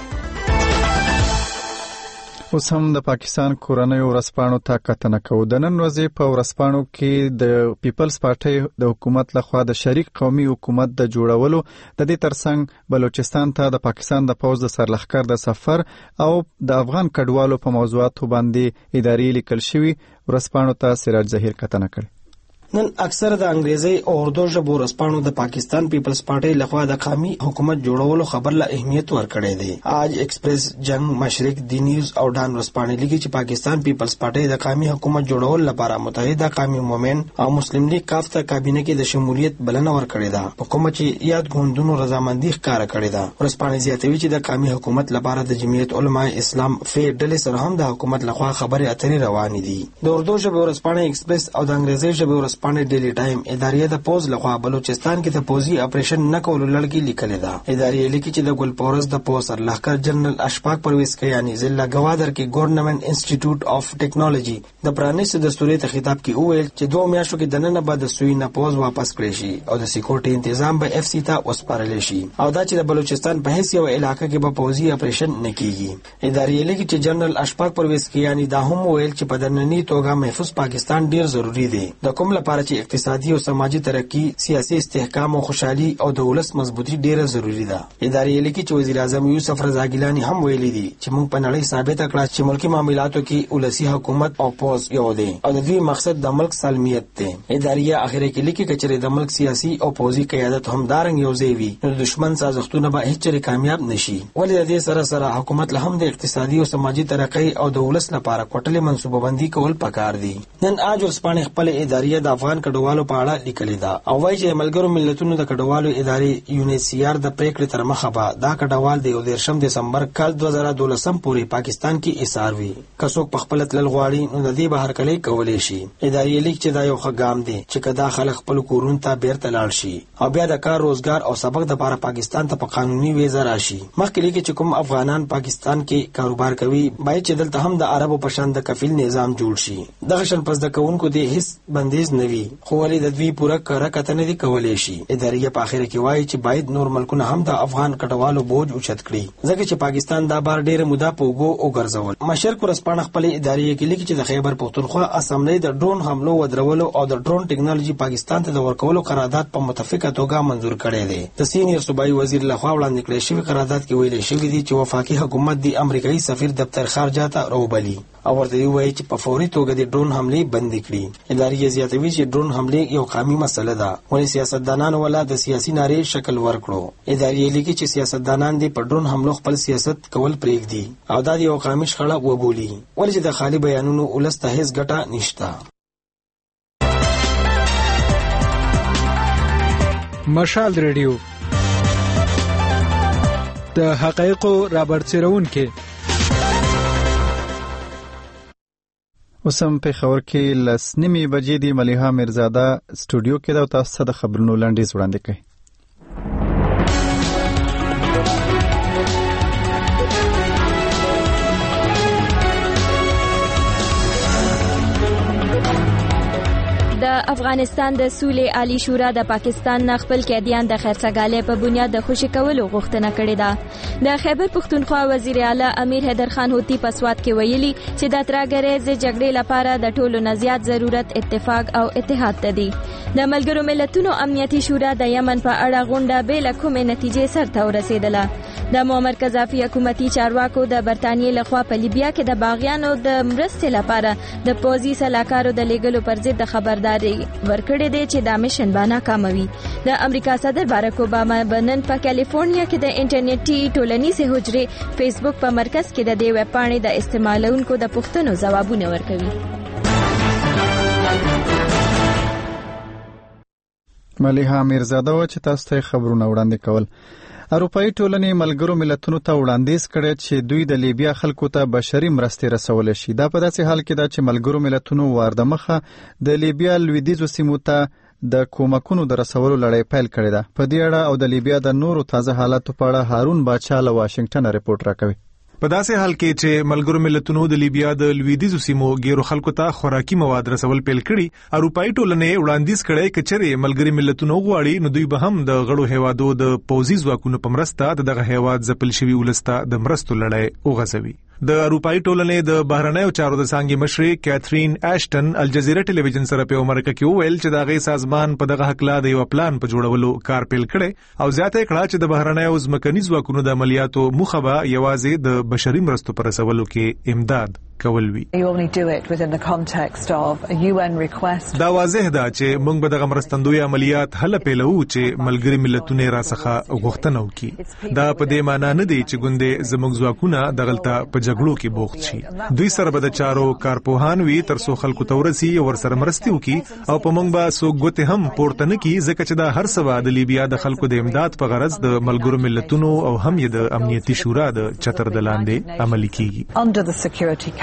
اوس هم د پاکستان کورنۍ ورسپانو ته کتنه کوو. د نن ورځې په ورسپانو کې د پیپلز پارټي د حکومت لخوا د شریک قومي حکومت د جوړولو د دې ترڅنګ بلوچستان ته د پاکستان د پوځ د سرلښکر د سفر او د افغان کډوالو په موضوعاتو باندې اداري لیکل شوی. ورسپانو ته سراج ظهیر کتنه کړي. نن اکثر د انګریزي او اردو ژبو ورسپانو د پاکستان پیپلز پارټي لخوا د قومي حکومت جوړولو خبر له اهمیت ورکړی دی. آج ایکسپریس، جنگ، مشرق، دی نیوز او ډان ورسپانې لیکي چې پاکستان پیپلز پارټي د قومي حکومت جوړولو لپاره متحده قومي موومېنټ او مسلم لیگ کاف ته کابینه کې د شمولیت بلنه ورکړې ده، په کومه چې یاد ګوندونو رضامندي ښکاره کړې ده. ورسپانې زیاتوي چې د قومي حکومت لپاره د جمعیت علماء اسلام فی ډلې سره هم د حکومت لخوا خبرې اترې روانې دي. د اردو ژبې ورسپانې ایکسپریس او د انګریزي ژبې ورسپانې ډیلی ټایم ادارې د پوز لخوا بلوچستان کې د پوزي اپریشن نه کولو لړګي لیکل ده. ادارې لیکي چې د ګل پورز د پوز سرلښکر جنرال اشفاق پرویز کیانی ضلع گوادر کې ګورنمنت انسټیټیوټ اف ټیکنالوژي د پرانیست دستوري ته خطاب کې وویل چې 2 میاشتو کې دننه بعد د سوی نه پوز واپس کړی شي او د سکیورټي تنظیم به اف سی ته وسپارل شي او دا چې د بلوچستان په هیڅ یو علاقې کې به پوزي اپریشن نه کیږي. ادارې لیکي چې جنرال اشفاق پرویز کیانی دا هم وویل چې په دننی توګه محفوظ پاکستان ډیر ضروری دی، د کوم لپاره چې اقتصادي او سماجی ترقی، سیاسي استحکام او خوشحالي او د ولس مضبوطی ډیره ضروری ده. ادارې لیکي چې وزیر اعظم یوسف رضا ګیلانی هم ویلي دي چې موږ په نړۍ ثابت کړه چې ملکی معاملاتو کې ولسی حکومت او پوز یو دی او د دوی مقصد د ملک سالمیت دی. ادارې اخر کې لیکي چې د ملک سیاسي او پوزي قیادت هم دارنګ یو ځای وي نو د دشمن سازښتونه به هیڅ چیرې کامیاب نشي. ولې د دې سره سره حکومت له هم د اقتصادي او سماجی ترقی او د ولس لپاره کوټلې منصوبه بندي کول پکار دي. نن آج ورسپانې خپل ادارې د افغان کډوالو په اړه لیکلي ده او وايي چې ملګرو ملتونو د کډوالو ادارې یونیسیار د پریکړې تر مخه به دا کډوال د 13 دسمبر کال 2012 پورې پاکستان کې ایثار وي. که څوک په خپل تلل غواړي نو د دې بهر کلی کولی شي. ادارې لیک چې دا یو ښه ګام دی چې کدا خلک خپل کورونو ته بیرته لاړ شي او بیا د کار روزګار او سبق د لپاره پاکستان ته په قانوني ویزه راشي. مخکې لیکي چې کوم افغانان پاکستان کې کاروبار کوي باید چې دلته هم د عربو په شان د کفیل نظام جوړ شي. دغه شان پس د کوونکو د هیڅ بندیز نه وي خو ولې د دوی پوره کار کتنه دي کولای شي. ادارې په اخر کې وایي چې باید نور ملکونه هم د افغان کډوالو بوج اوچت کړي ځکه چې پاکستان دا بار ډیره موده په وګو او ګرځول. مشرق ورسپانه خپل ادارې کې لیکي چې د خیبر پختونخوا اسمبلی د ډرون حملو ودرولو او د ډرون ټیکنالوژي پاکستان ته د ورکولو قرارداد په متفقه توګه منزور کړی دی. د سینیئر صوبایي وزیر لخوا وړاندې کړی شوی قرارداد کې ویل شوی دی چې وفاقي حکومت د امریکایي سفیر دفتر خارجه ته راوبلي او ورته وایي چې په فوري توګه د ډرون حملې بند کړي. ادارې زیاتوي چې ډرون حملې یو قومي مسله ده ولې سیاستدانان ولا د سیاسي نارې شکل ورکړو. ادارې لیکي چې سیاستدانان دې په ډرون حملو خپل سیاست کول پرېږدي او دا یو قومي شخړه وبولي ولې چې د خالي بیانونو ولس ته هیڅ ګټه نشته. مشال ریډیو د حقایقو رابرسېرونکي. اوس هم پېښور کې 10:30 بجې د ملیحه میرزاده سټوډیو کې ده او تاسو ته د خبرونو لنډیز وړاندې کوي. د افغانستان د سولې عالی شورا د پاکستان نه خپل قیدیان د خیرڅګالۍ په بنیاد د خوشي کولو غوښتنه کړې ده. د خیبر پښتونخوا وزیر اعلی امیر حیدر خان هوتی په سوات کې ویلي چې د ترهګرۍ جګړې لپاره د ټولو نه زیات ضرورت اتفاق او اتحاد ته دی. د ملګرو ملتونو امنیتي شورا د یمن په اړه غونډه بې له کومې نتیجې سرته ورسېدله. د معمر قذافي حکومتي چارواکو د برتانیې لخوا په لیبیا کې د باغیانو د مرستې لپاره د پوځي سلاکارو د لیږلو پر ضد خبرداری ورکړی دی چې دا مشن به ناکام وي. د امریکا صدر باراک اوباما بنن په کالیفورنیا کې د انټرنیټي ټولنیزې حجرې فیسبوک په مرکز کې د دې ویب پاڼې د استعمالونکو د پوښتنو ځوابونه ورکوي. ملیحه میرزاده و چې تاسو ته خبرونه وړاندې کول. اروپایي ټولنې ملګرو ملتونو ته وړاندیز کړی چې دوی د لیبیا خلکو ته بشري مرستې رسول شي. دا په داسې حال کې ده چې ملګرو ملتونو واردمخه د لیبیا لویدیځو سیمو ته د کومکونو د رسولو لړۍ پیل کړې ده. په دې اړه او د لیبیا د نورو تازه حالاتو په اړه هارون باچا له واشنگټن رپورټ راکوي. په داسې حال کې چې ملګرو ملتونو د لیبیا د لویدیځو سیمو غیرو خلکو ته خوراکي مواد رسول پیل کړي، اروپایي ټولنې وړاندیز کړی چې چېرې ملګري ملتونو غواړي نو دوی به هم د غړو هیوادو د پوځي ځواکونو په مرسته دغه هیواد ځپل شوي ولسته د مرستو لړۍ وغځوي. د اروپایي ټولنې د بهرنیو چارو د څانګې مشرې کیترین اشټن الجزیره ټلویزیون سره په مرکه کې وویل چې د هغې سازمان په دغه حکله د یو پلان په جوړولو کار پیل کړی او زیاته کړه چې د بهرنیو ځمکني ځواکونو د عملیاتو موخه به یوازې د بشري مرستو پر رسولو کې امداد کول وي. دا واضح ده چې موږ به دغه مرستندوی عملیات هله پیلو چې ملګري ملتونه را څخه غوښتنه وکړي. دا په دې معنی نه دی چې ګوندې زموږ ځواکونه دغلته په جګړو کې بوخت شي. دوی سره به د چارو کارپوهان وي ترڅو خلکو ته ورسي او ورسره مرستې وکړي او په موږ به څوک ګوتې هم پورته نه کړي ځکه چې دا هر څه د لیبیا د خلکو د امداد په غرض د ملګرو ملتونو او هم یې د امنیتي شورا د چتر د لاندې عملي کیږي.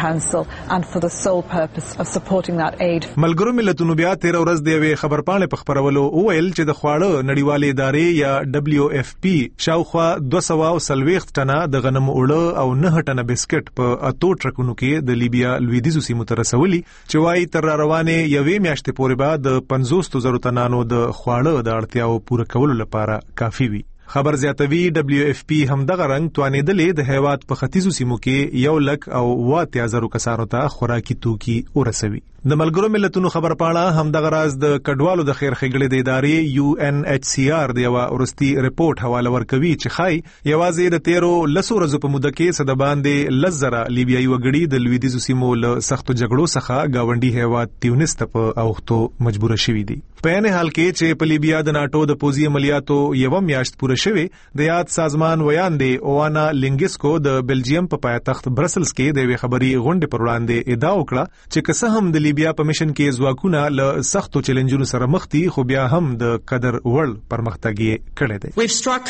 ملګرو ملتونو بیا 13 ورځ د یوې خبرپاڼې په خبرولو وویل چې د خواړه نړیوالې ادارې یا WFP شاوخوا 240 ټنه د غنمو اوړه او 9 ټنه بسکټ په اتو ټرکونو کې د لیبیا لویدیځو سیمو ته رسولي چې وايي تر روانې یوې میاشتې پورې به د 50,000 تنانو د خواړه د اړتیاو پوره کولو لپاره کافي وي. خبر زیاتوي WFP هم دغه رنګ توانېدلې د هیواد په ختیځو سیمو کې 1,80,000 کسانو ته خوراکي توکي ورسوي. د ملګرو ملتونو خبرپاڼه هم دغه راز د کډوالو د خیر ښېګړې د ادارې UNHCR د یو ورستي ریپورت حواله ورکوي چې خای یوازې د 13 ورځو په موده کې صد باندې 10,000 لیبیایي وګړي د لویدیځو سیمو له سختو جګړو څخه گاونډي هیواد تیونس ته په اوښتو مجبور شوي دي. په عین حال کې چې په لیبیا د ناټو د پوځي عملیاتو یو میاشت پوره شوی، د یاد سازمان ویاندې اوانا لینګسکو د بلجیم په پایتخت برسلز کې د یوې خبري غونډې پر وړاندې ادعا وکړه چې که څه هم د لیبیا په میشن کې ځواکونه له سختو چیلنجونو سره مخ دي خو بیا هم د قدر وړ پرمختګ یې کړی دی.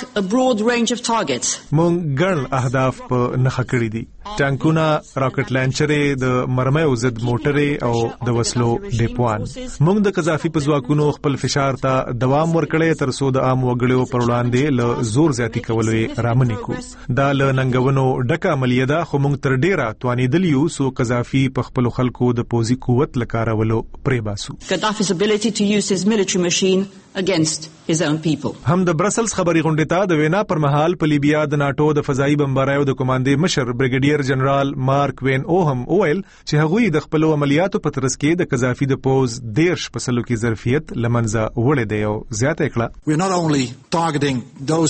موږ ګڼ اهداف په نښه کړي دي: ټانکونه، راکټ لانچرې، د مرمیو ضد موټرې او د وسلو ډیپوان. موږ د قذافي په ځواکونو خپل فشار ته دوام ورکړی تر څو د عام وګړو پر وړاندې له زور زیاتی کولو رامنې کو. دا له ننګونو ډکه عملیه ده خو موږ تر ډیره توانېدلی یو څو قذافي په خپلو خلکو د پوځي قوت له کارولو پرې باسو. هم د برسلز خبري غونډې ته د وینا پر مهال په لیبیا د ناټو د فضایي بمباریو د کمانډې مشر بریګیډیر جنرال مارک وین اوهم اویل چې هغوی د خپلو عملیاتو په ترڅ کې د قذافي د پوز 10% کې ظرفیت لمنځه وړی دی او زیاته کړه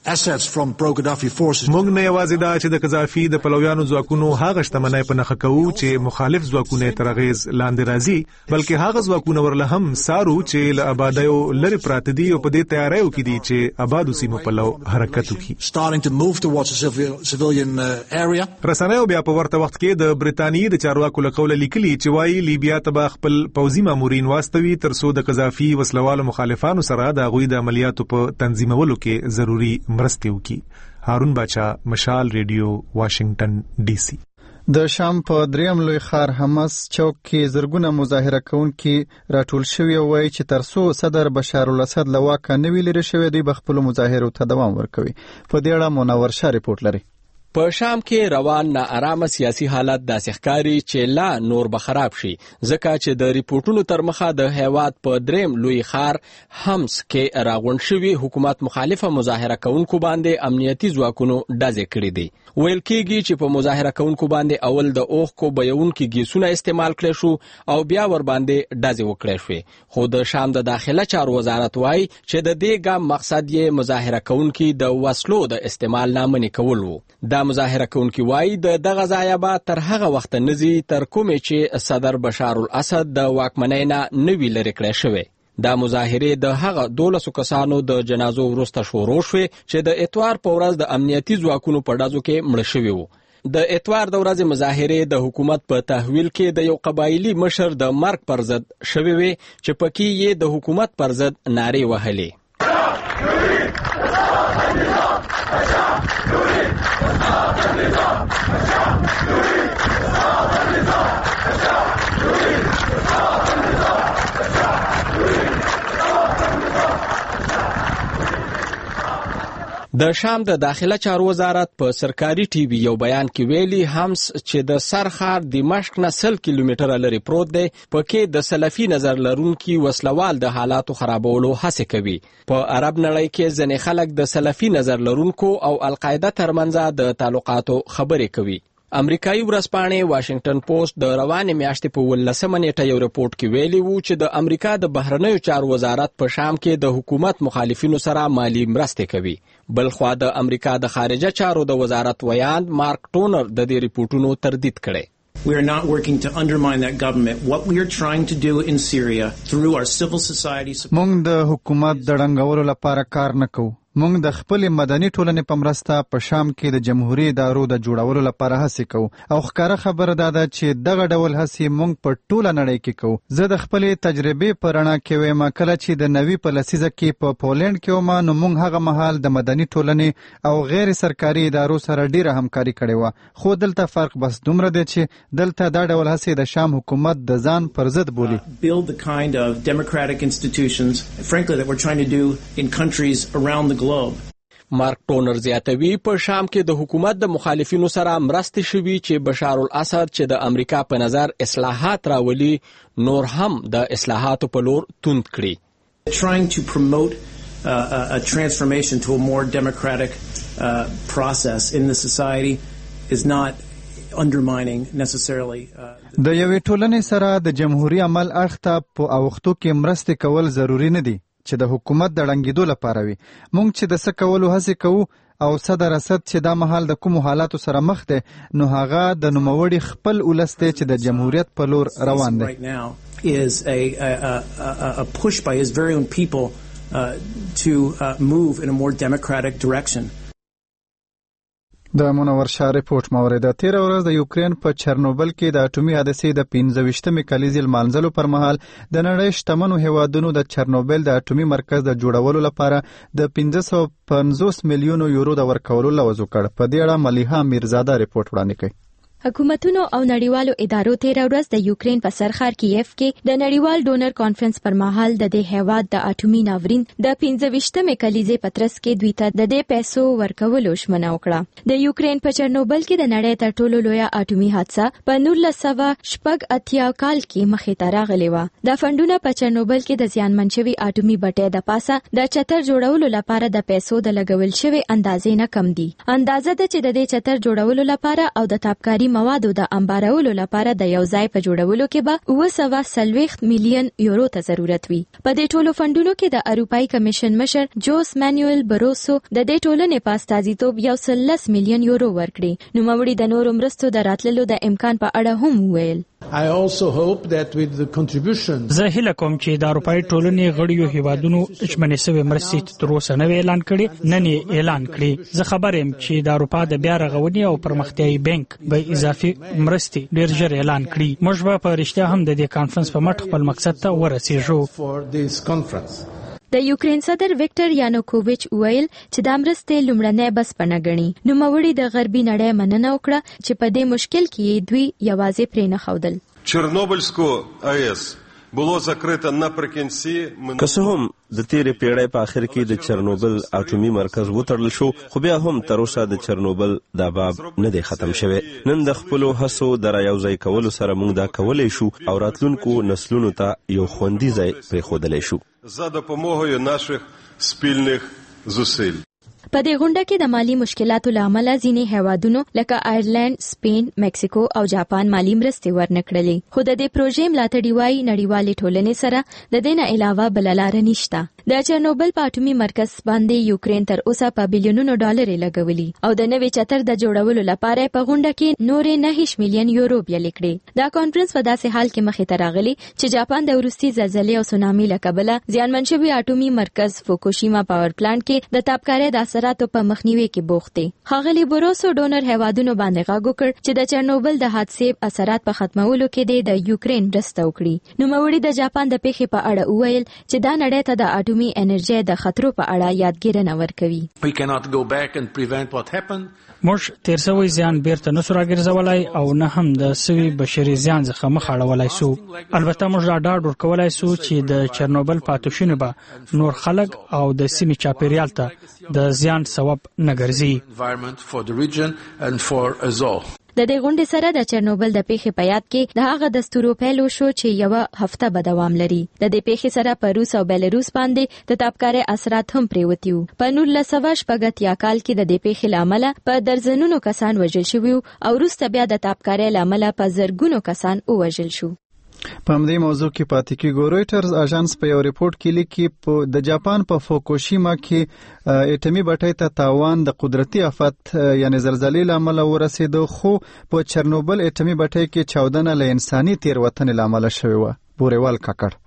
assets from pro-Gaddafi forces. موږ نه یوازې دا چې د قذافي د پلویانو ځواکونو هغه شتمنۍ په نخښه کوو چې مخالف ځواکونه تر اغیز لاندې راځي، بلکې هغه ځواکونه ورله هم سارو چې له آبادیو لري پراته دي او په دې تیاریو کې دي چې آبادو سیمو په لور حرکت وکړي. Starting to move towards a civilian area. رسنیو بیا په ورته وخت کې د برتانیې د چارواکو له قوله لیکلي چې وايي لیبیا ته خپل پوځي مامورین واستوي تر څو د قذافي وسلوالو مخالفانو سره د غوي د عملیاتو په تنظیمولو کې ضروری مرستې وکړي. هارون باچا، مشال ریډیو، واشنگټن ډي سي. د شام په دریم لوی ښار حماس چوک کې زرګونه مظاهره کوونکي راټول شوي وای چې ترڅو صدر بشار الاسد له واکه نه وي لري شوی دوی به خپلو مظاهرو ته دوام ورکوي. په دې اړه منور شاه رپورټ لري. په شام کې روان ناارامه سیاسي حالت داسې ښکاري چې لا نور به خراب شي، ځکه چې د ریپورټونو تر مخه د هیواد په دریم لوی ښار حمص کې راغونډ شوي حکومت مخالفه مظاهره کوونکو باندې امنیتي ځواکونو ډزې کړې دي. ویل کېږي چې په مظاهره کوونکو باندې اول د اوښکو بهیونکي ګیسونه استعمال کړی شو او بیا ور باندې ډزې وکړی شوې، خو د شام د داخله چارو وزارت وایي چې د دې ګام مقصد یې مظاهره کوونکي د وسلو د استعمال نه منع کول وو. دا مظاهره کوونکي وایي د دغه ځایه به تر هغه وخته نه ځي تر کومې چې صدر بشار الاسد د واکمنۍ نه نه وي لرې کړی شوی. دا مظاهرې د هغه 12 کسانو د جنازو وروسته شروع شوې چې د اتوار په ورځ د امنیتي ځواکونو په ډزو کې مړه شوي وو. د اتوار د ورځې مظاهرې د حکومت په تحویل کې د یو قبایلي مشر د مرګ پر ضد شوې وې چې پکې یې د حکومت پر ضد نارې وهلې. د شام د داخله چارو وزارت په سرکاري ټي وي یو بیان کې ویلي حمص چې د سرخار دمشق نه 100 کیلومتره لري پروت دی، پکې د سلفي نظر لرونکي وسلوال د حالاتو خرابولو هڅه کوي. په عرب نړۍ کې ځینې خلک د سلفي نظر لرونکو او القاعده ترمنځ د تعلقاتو خبرې کوي. امریکایي ورځپاڼې واشنگټن پوسټ د روانې میاشتې په 18 نیټه یو رپورټ کې ویلي وو چې د امریکا د بهرنیو چارو وزارت په شام کې د حکومت مخالفینو سره مالی مرستې کوي. بل خوا د امریکا د خارجه چارو د وزارت ویاند مارک ټونر د دې رپورټونو تردید کړي. We are not working to undermine that government. What we are trying to do in Syria through our civil society support. موږ د حکومت د ړنګولو لپاره کار نه کوو. موږ د خپل مدني ټولنې په مرسته په شام کې د جمهوریت ادارو د جوړولو لپاره هڅې کوو او ښکاره خبره ده چې دغه ډول هڅې موږ په ټوله نړۍ کې کوو. زه د خپلې تجربې په رڼا کې وایم کله چې د نوي په لسیزه کې په پولند کې وم نو موږ هغه مهال د مدني ټولنې او غیر سرکاري ادارو سره ډیره همکاري کړې وه، خو دلته فرق بس دومره دی چې دلته دا ډول هڅې د شام حکومت د ځان پر ضد بولي. Build the kind of democratic institutions, frankly, that we're trying to do in countries around the globe. مارک ټونر زیاتوي په شام کې د حکومت د مخالفینو سره مرستې شوي چې بشار الاسد چې د امریکا په نظر اصلاحات راولي نور هم د اصلاحاتو په لور توند کړي. Trying to promote a transformation to a more democratic process in the society is not undermining necessarily. د یوې ټولنې سره د جمهوریت عمل اخته په اوختو کې مرستې کول ضروری نه دي چې د حکومت د ړنګېدو لپاره وي. موږ چې د څه کولو هڅې کوو او صدر اسد چې دا مهال د کومو حالاتو سره مخ دی نو هغه د نوموړي خپل ولس دی چې د جمهوریت په لور روان دی. is a push by his very own people to move in a more democratic direction. د منور شاه رپورټ مورده 13 ورځ د یوکرین په چرنوبل کې د اټومي حادثې د 15مې کلیزې لمانځلو پر مهال د نړۍ شتمنو هیوادونو د چرنوبل د اټومي مرکز د جوړولو لپاره د 550 میلیونو یورو د ورکولو لوځو کړ. په دې اړه ملیحه میرزاده رپورټ وړاندې کوي. حکومتونو او نړیوالو ادارو 13 ورځ د یوکرین په سرخار کیف کې د نړیوال ډونر کانفرنس پر مهال د دې هیواد د اټومي ناورین د 15مې کلیزې په ترڅ کې دوی ته د دې پیسو ورکولو ژمنه وکړه. د یوکرین په چرنوبل کې د نړۍ تر ټولو لویه اټومي حادثه په 1980 کال کې مخې ته راغلې وه. د فنډونه په چرنوبل کې د زیانمن شوي اټومي بټۍ د پاسه د چتر جوړولو لپاره د پیسو د لګول شوي اندازې نه کم دي. اندازه ده چې د دې چتر جوړولو لپاره او د تابکاري دودي موادو د انبارولو لپاره د یو ځای په جوړولو کې به 240 میلیون یورو ته ضرورت وي. په دې ټولو فندونو کې د اروپאי کمیشن مشر جوس مانوئل بروسو د دې ټولنې په استازیتوب 110 میلیون یورو ورکړي. نوموړي د نورو مرستو د راتللو د امکان په اړه هم وویل. I also hope that with the contributions زه هیله کوم چې د اروپאי ټولنې غړیو هیوادونو ژمنې شوی مرستې تر اوسه نه اعلان کړي، نن یې اعلان کړي. زه خبر یم چې د اروپا د بیا رغونې او پرمختیايي بانک به اضافي مرستې ډیر ژر اعلان کړي. موږ به په رښتیا هم د دې کانفرنس په مټ خپل مقصد ته ورسېږو. د یوکرين صدر ویکټر یانوکوویچ ویل چې د مرستې لومړنۍ بسپنه ګڼي. نوموړي د غربي نړۍ مننه وکړه چې په دې مشکل کې دوی یوازې پرې نه ښودل. چرنوبلسکو آیس بولو زکرته наприкінці که څه هم د تیرې پیړۍ په آخر کې د چرنوبل اټومي مرکز وتړل شو، خو بیا هم تر اوسه د چرنوبل دا باب نه دی ختم شوی. نن د خپلو هڅو د رايوځای کولو سره موږ دا کولی شو او راتلونکو نسلونو ته یو خوندي ځای پرېښودلی شو. за допомогою наших спільних зусиль. په دې غونډه کې د مالی مشکلاتو لامل ځینې هیوادونو لکه آیرلند، سپین، مکسیکو او جاپان مالی مرستې ورنکړلې. خو د دې پروژې ملاتړي وايي نړیوالې ټولنې سره د دې نه علاوه بل لار نشته. د چرنوبل په اټومي مرکز باندې یوکرين تر اوسه په بلیونونو ډالر لګولي او د نوې چتر د جوړولو لپاره په غونډه کې نورې 9 میلیون یورو بیل کړي. دا کانفرنس په داسې حال کې مخې ته راغلی چې جاپان د وروستي زلزلې او سونامي له کبله زیانمن شوی اټومي مرکز فوکوشیما پاور پلانټ کې د تابکارۍ د اثراتو په مخنیوي کې بوخت دي. ښاغلي بروسو ډونر هیوادونو باندې غږ وکړ چې د چرنوبل د حادثې اثرات په ختمولو کې د یوکرين مرسته وکړي. نوموړي د جاپان د پیښې په اړه وویل چې دا نړۍ ته د اټومي انرژي د خطرو په اړه یادګیرنه ورکوي. We cannot go back and prevent what happened. موږ تیر شوی زیان بیرته نسو راګرځولای او نه هم د سوي بشري زیان څخه مخ اړولای سو. البته موږ دا ډاډ ورکولای سو چې د چرنوبل پاتوشونه به نور خلک او د سیمې چاپیریال ته د زیان سبب نه ګرځي. د دې غونډې سره د چرنوبل د پیښې په یاد کې د هغه دستورو پیل وشو چې یو هفته به دوام لري. د دې پیښې سره په روس او بیلاروس باندې د تابکارۍ اثرات هم پریوتی وو. په 1980 کال کې د دې پیښې لامل په درزنونو کسان وژل شوي او وروسته بیا د تابکارۍ لامل په زرګونو کسان وژل شو. په همدې موضوع کې پاتې کېږو. رويټرز اژانس په یو ریپورت کې لیکي د جاپان په فوکوشیما کې اټومي بټۍ ته تاوان د قدرتي آفت یعنی زلزلې لامل ورسېد، خو په چرنوبل اټومي بټۍ کې چاودنه له انساني تیروتنې لامل شوې و. بوريوال کاکړ.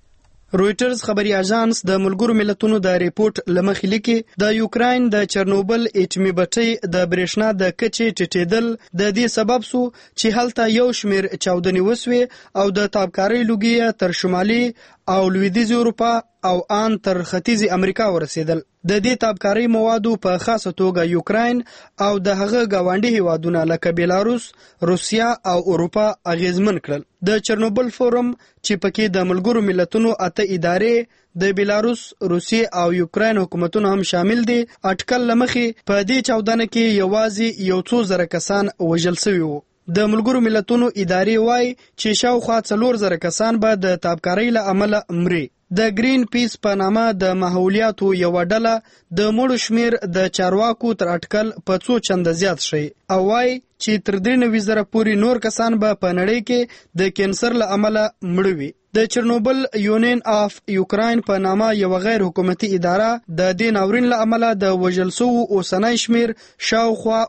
رويټرز خبري اژانس د ملګرو ملتونو د ریپورت لمخې لیکي د یوکرين د چرنوبل اټومي بټۍ د برېښنا د کچې ټیټېدل د دې سبب سو چې هلته یو شمیر چاودنې وسوي او د تابکارۍ لوګي تر شمالي او لویدیځ اروپا او ان تر ختیځ امریکا ورسېدل. د دې تابکارۍ موادو په خاصه توګه یوکرين او د هغه گاونډي هیوادونه لکه بیلاروس، روسیا او اروپا اغیزمن کړل. د چرنوبل فورم چې پکې د ملګرو ملتونو 8 ادارې د بیلاروس، روسیې او یوکرين حکومتونو هم شامل دي، اټکل لمخې په دې چاودنه کې یوازې یو څو زره کسان وژل شوي وو. د ملګرو ملتونو ادارې وایي چې شاوخوا 4,000 کسان به د تابکارۍ له امله مري. د گرین پیس په نامه د ماحولیاتو یو ډله د مړو شمیر د چارواکو تر اټکل په څو چنده زیات شي او وايي چې تر 93,000 پورې نور کسان به په نړۍ کې د کینسر له امله مړ وي. د چرنوبل یونین اف یوکرين په نامه یو غیر حکومتي اداره د دې ناورین له امله د وژل شوو اوسنۍ شمیر شاوخوا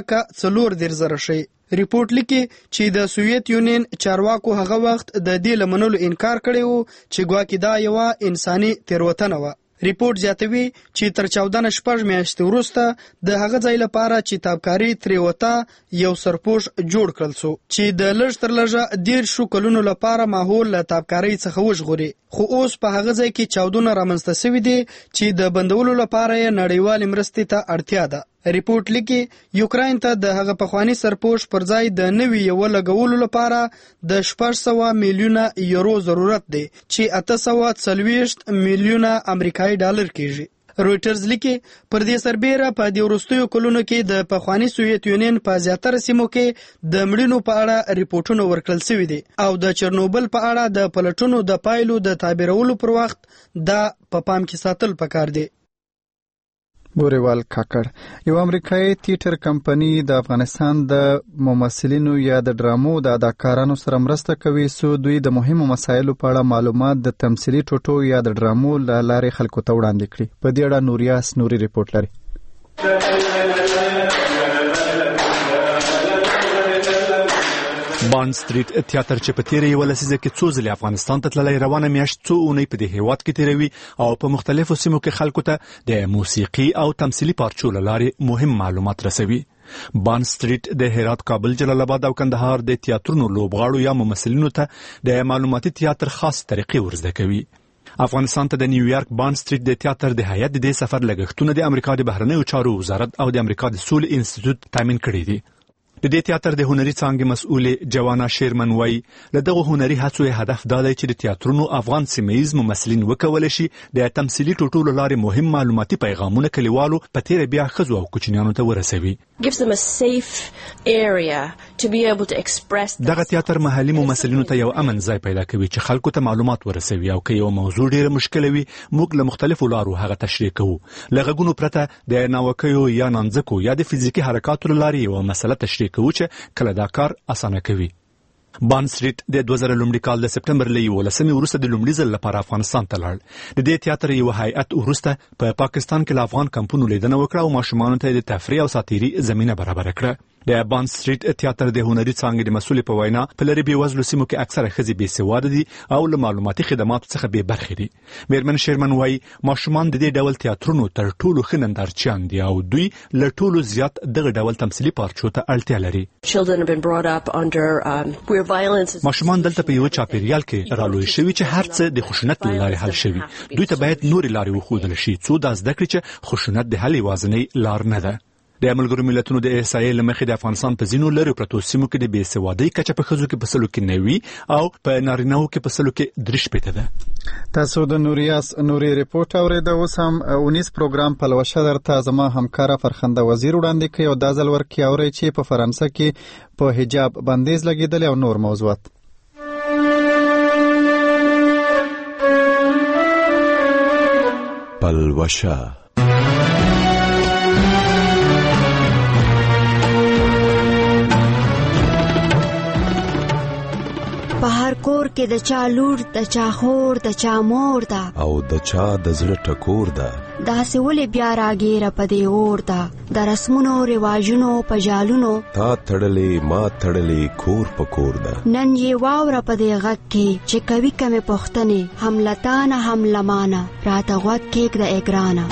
1,40,000 شي. ریپورت لیکي چې د سوویت یونین چارواکو هغه وخت د دې لمنلو انکار کړی وو چې ګواکې دا یو انساني تیروتنه و. ریپورت زیاتوي چې تر 14 شپږ میاشتې وروسته د هغه ځای لپاره چې تابکاري ترې وته یو سرپوش جوړ کړل شو چې د لږ تر لږه 10 کلونو لپاره ماحول له تابکاري څخه وژغوري. خو اوس په هغه ځای کې چاودنه رامنځته شوې دي چې د بندولو لپاره نړیوال مرستې ته اړتیا ده. ریپورت لیکي یوکرين ته د هغه پخوانی سرپوش پر ځای د نوي یو لګولو لپاره د 600 میلیونه یورو ضرورت دی چې 840 میلیونه امریکایي ډالر کیږي. رويټرز لیکي پر دې سربېره په دې وروستیو کلونو کې د پخوانی سوویت یونین په زیاتره سیمو کې د مړینو په اړه ریپورتونه ورکړل شوي دي او د چرنوبل په اړه د پلټونو د پایلو د تعبیرولو پر وخت دا په پام کې ساتل پکار دي. بوریوال کاکړ. یو امریکایي تیاتر کمپنی د افغانستان د ممثلینو یا د ډرامو د اداکارانو سره مرسته کوي څو دوی د مهمو مسایلو په اړه معلومات د تمثیلي ټوټو یا د ډرامو له لارې خلکو ته وړاندې کړي. په دې اړه نوریاس نوري ریپورت لري. بان سټریټ تیاتر چې په تیرې یوه لسیزه کې څو ځلې افغانستان ته تللی روانه میاشت څو اونۍ په دې هیواد کې تیروي او په مختلفو سیمو کې خلکو ته د موسیقي او تمثیلي پارچو له لارې مهم معلومات رسوي. بان سټریټ د هرات، کابل، جلال آباد او کندهار د تیاترونو لوبغاړو یا ممثلینو ته د معلوماتي تیاتر خاص طریقې ورزده کوي. افغانستان ته د نیویارک بان سټریټ د تیاتر د هیئت د سفر لګښتونه د امریکا د بهرنیو چارو وزارت او د امریکا د سولې انسټیټیوټ تامین کړي دي. د دې تیاتر د هنري څانګې مسؤلې جوانا شیرمن وایي له دغه هنري هڅو هدف دا دی چې د تیاترونو افغان سیمه‌ییز ممثلین وکولی شي د تمثیلي ټوټو له لارې مهم معلوماتي پیغامونه کلیوالو په تیره بیا ښځو او کوچنیانو ته ورسوي. دغه تیاتر محلي ممثلینو ته یو امن ځای پیدا کوي چې خلکو ته معلومات ورسوي او که یو موضوع ډیره مشکله وي موږ له مختلفو لارو هغه تشریح کوو. له غږونو پرته د ناوکیو یا نانځکو یا د فزیکي حرکاتو له لارې یوه مسله تشریح کوو چې کله دا کار اسانه کوي. بان سټریټ د 2000 لومړي کال د سپټمبر له 11 وروسته د لومړي ځل لپاره افغانستان ته لاړ. د دې تیاتر یو هیئت وروسته په پاکستان کې له افغان کمپونو لیدنه وکړه او ماشومانو ته د تفریح او ساتیري زمینه برابر کړه. د بان سټریټ تیاتر د هنري څانګې د مسؤل په وینا په لرې بېوزلو سیمو کې اکثره ښځې بېسواده دي او له معلوماتي خدماتو څخه بې برخې دي. میرمن شیرمن وایي ماشومان د دې ډول تیاترونو تر ټولو ښه نندارچیان دي او دوی له ټولو زیات دغه ډول تمثیلي پارچو ته اړتیا لري. ماشومان دلته په یو چاپیریال کې رالوی شوي چې هر څه د خشونت له لارې حل شوي. دوی ته باید نورې لارې وښودل شي څو دا زده کړي چې خشونت د حل یوازینۍ لار نه ده. د ملګرو ملتونو د احصایې له مخې د افغانستان په ځینو لرې پرتو سیمو کې د بېسوادۍ کچه په ښځو کې په 90% او په نارینه‌و کې په 3% ده. تاسو د نوریاس نوري ریپورت اورېده. اوس هم اونیس پروګرام پلوشه درته زما همکاره فرخنده وزیر وړاندې کوي او دا ځل ورکې اورئ چې په فرانسه کې په حجاب بندیز لګېدلی او نور موضوعات. پلوشه په هر کور کې د چا لور، د چا خور، د چا مور ده او د چا د زړه ټکور ده. داسې ولې بیا راګیره په دې اور ده د رسمونو رواجونو په جالونو تا تړلې ما تړلې کور په کور ده. نن یې واوره په دې غږ کې چې کوي کمې پوښتنې هم لتانه هم لمانه راته غوږ کېږده ای ګرانه.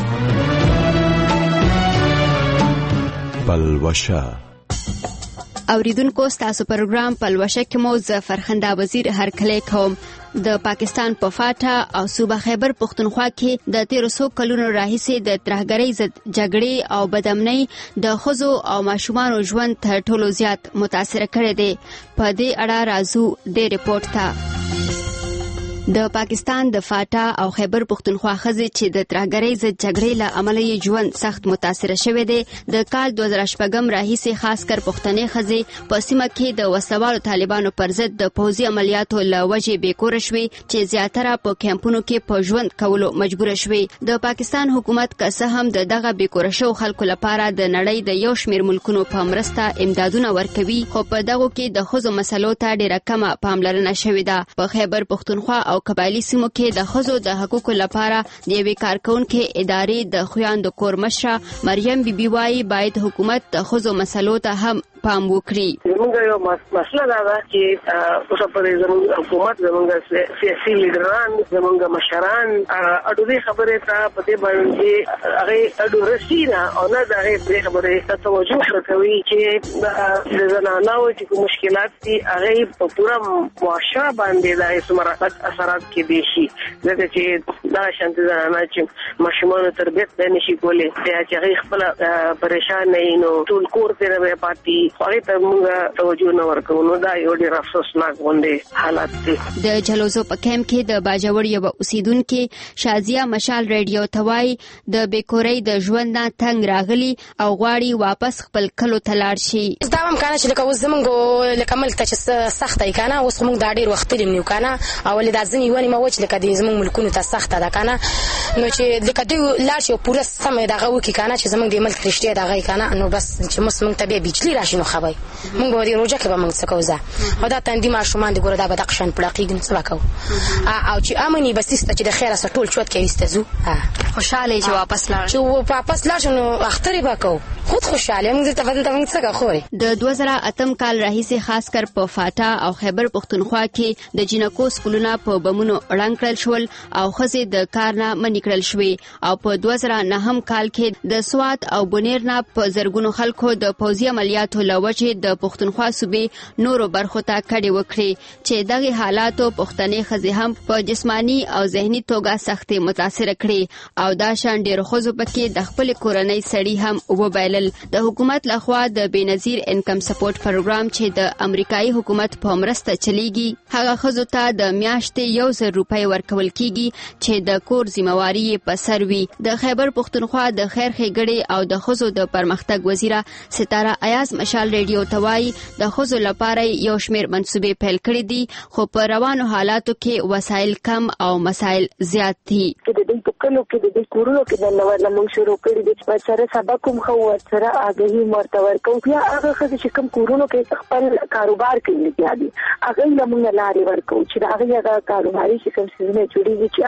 پلوشه اوریدونکو ستاسو پروګرام پلوشه کې مو زه فرخنده وزیر هرکلی کوم. د پاکستان په فاټا او صوبه خیبر پختونخوا کې د 1300 کلونو راهیسې د ترهګرۍ ضد جګړې او بدامنۍ د ښځو او ماشومانو ژوند تر ټولو زیات متاثر کړی دی. په دې اړه راځو د ریپورت ته. د پاکستان د فاټا او خیبر پختونخوا ښځې چې د ترهګرۍ ضد جګړې له امله یې ژوند سخت متاثر شوی دی. د کال 2008 راهیسې خاص کر پښتنې ښځې په سیمه کې د وسوالو طالبانو پر ضد د پوځي عملیاتو له وجې بېکوره شوي چې زیاتره په کیمپونو کې په ژوند کولو مجبوره شوي. د پاکستان حکومت که څه هم د دغه بېکوره شوو خلکو لپاره د نړۍ د یو شمېر ملکونو په مرسته امدادونه ورکوي خو په دغو کې د ښځو مسلو ته ډېره کمه پاملرنه شوې ده. په خیبر پختونخوا او قبایلي سیمو کې د ښځو د حقوقو لپاره د یوې کارکوونکې ادارې د خویندو کور مشره مریم بیبي وایي باید حکومت د ښځو مسلو ته هم پام وکړي. زمونږ یو مسله دا ده چې اوس پرې زمونږ حکومت زمونږ سیاسي لیډران زمونږ مشران اډو دې خبرې ته په دې باندې هغه اډو رسینا او نه دا دې خبرې ته توجه ورکوي چې د زنانو چې مشکلات دي هغه په پوره معاشره باندې د څومره اثرات کې دي شي ځکه چې دا شانتي زنانه چې ماشومان تربیت نه شي کولای چې هغه خپل پریشان نه نو ټول کور ته نه پاتې هغه ته موږ توجه نه ورکوو. نو دا یو ډیر افسوسناک غونډه حالت دی. د جلوزو په کیمپ کې د باجوړ یو اوسیدونکو شازیه مشال ریډیو توای د بیکوري د ژوند نه تنگ راغلی او غواړي واپس خپل کلو ته لاړ شي. دا هم کنه چې لکه زمونږ لکه ملک ته چې سخته کنه اوس موږ دا ډیر وخت لري کنه او له د ځنی ونی ما وچ لکه د زمونږ ملکونو ته سخته ده کنه نو چې لکه دوی لاړ شي پوره سم دغه وکی کنه چې زمونږ د ملک رښتیا دغه کنه نو بس چې موږ ته به بجلی راشي نو خبري موږ به د روزه کې به موږ څه کوزه او دا تندې ماشومان د ګوره دا به دقشن پړقیږي څه وکاو او چې امني بس ست چې د خیره سره ټول چوت کې استزو خوشاله چې واپس لاړ چې واپس لاړ نو اختر به کو خود خوشاله موږ ته بدل موږ څه کوو. د 2008 کال راهیسې خاص کر په فاټا او خیبر پختونخوا کې د جنکو سکولونه په بمونو اړنګ کړل شول او خزې د کار نه منې کړل شوې او په 2009 کال کې د سوات او بنیر نه په زرګونو خلکو د پوځي عملیاتو لوجې د پختونخوا صوبې نورو برخو ته کډې وکړي چې دغه حالاتو پښتنې خزې هم په جسمانی او ذهني توګه سختې متاثر کړي او دا شان ډېر خزو پکې د خپل کورنۍ سړي هم وبایلل. د حکومت لخوا د بنظیر انکم سپورټ پروګرام چې د امریکایي حکومت په مرسته چلیږي هغه خزو ته د میاشتې 1000 روپۍ ورکول کیږي چې د کور ذمہواری په سر وي. د خیبر پختونخوا د خیر ښېګړې او د خزو د پرمختګ وزیره ستاره ایاز مشال ریډیو توای د خزو لپاره یو شمیر منصوبې پیل کړې دي خو په روانو حالاتو کې وسایل کم او مسایل زیات دي. د دې په کلو کې د کورونو کې د نوو موږ شروع کړی د بچره سبا کوم خو ورسره اګهي مرتور کوم بیا هغه خزه چې کوم کورونو کې خپل کاروبار کوي دي هغه لمونږ لارې ورکو چې هغه کاروباري چې کوم څه نه جوړیږي چې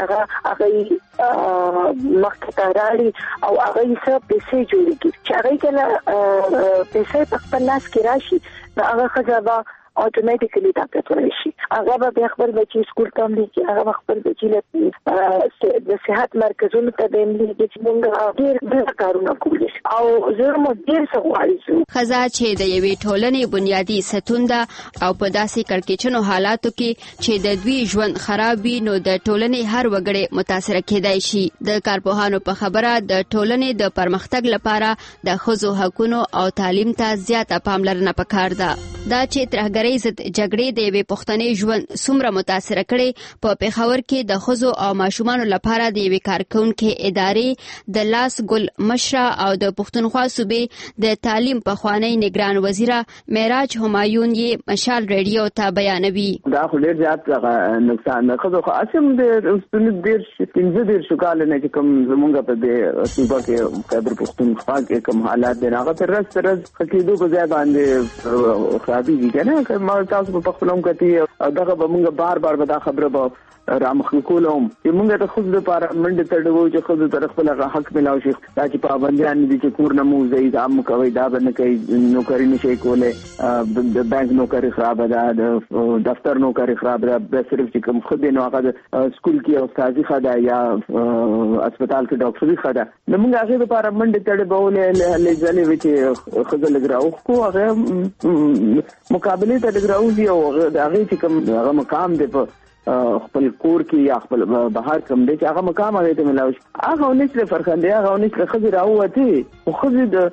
هغه مخکې راړي او هغه یې پیسې جوړیږي چې هغه کله پیسې په خپل لاس کې راشي هغه خزه automatically طاقت ورشي هغه به خپل بچي سکول ته لیکي هغه خپل بچي له د صحت مرکزونو ته د لیکي چې موږ ډېر کارونه کولی او زه مو ډېر څه غواړم. خزا چې د یوې ټولنې بنیادی ستون ده او په داسې کړکېچنو حالاتو کې چې د دوی ژوند خراب وي نو د ټولنې هر وګړی متاثر کېدای شي. د کارپوهانو په خبره د ټولنې د پرمختګ لپاره د ښځو حقوقو او تعلیم ته زیاته پاملرنه پکار ده. دا چې ترهګرۍ ضد جګړې د یوې پښتنې ژوند څومره متاثر کړي په پیښور کې د ښځو او ماشومانو لپاره د یوې کارکونکو ادارې د لاس ګل مشره او د پښتونخوا صوبې د تعلیم پخوانی نگران وزیره معراج همایون یې مشال ریډیو ته بیانوي. دا خو ډېر زیات نقصان نه خو اسیم ډېر شکال نه چې کوم زمونږ په دې صوبه کې خیبر پښتونخوا کې کوم حالات دي هغه تر ورځ خکېدو په ځای باندې خرابي دي کنه ما تاسو په خپلوم کې دغه به موږ بار به دا خبره به رامخ کولم چې موږ ته خود لپاره منډه تړو چې خود تر خپل حق ملاوي شي دا چې پابندیان دي چې کور نه مو زید عام کوي دا به نه کوي نوکری نشي کوله د بانک نوکری خراب ده د دفتر نوکری خراب ده به صرف چې کوم خود نه هغه سکول کې استادي خدا یا هسپتال کې ډاکټري خدا نو موږ هغه لپاره منډه تړو بوله لځلې وچ خود لګراو خو هغه مقابله ته لګراو او هغه چې کوم هغه مقام دی په خپل کور کې یا خپل بهر کوم دی چې هغه مقام هغه ته ملاوي هغه نشي فرخنده هغه نشي خزي راوته او خزي د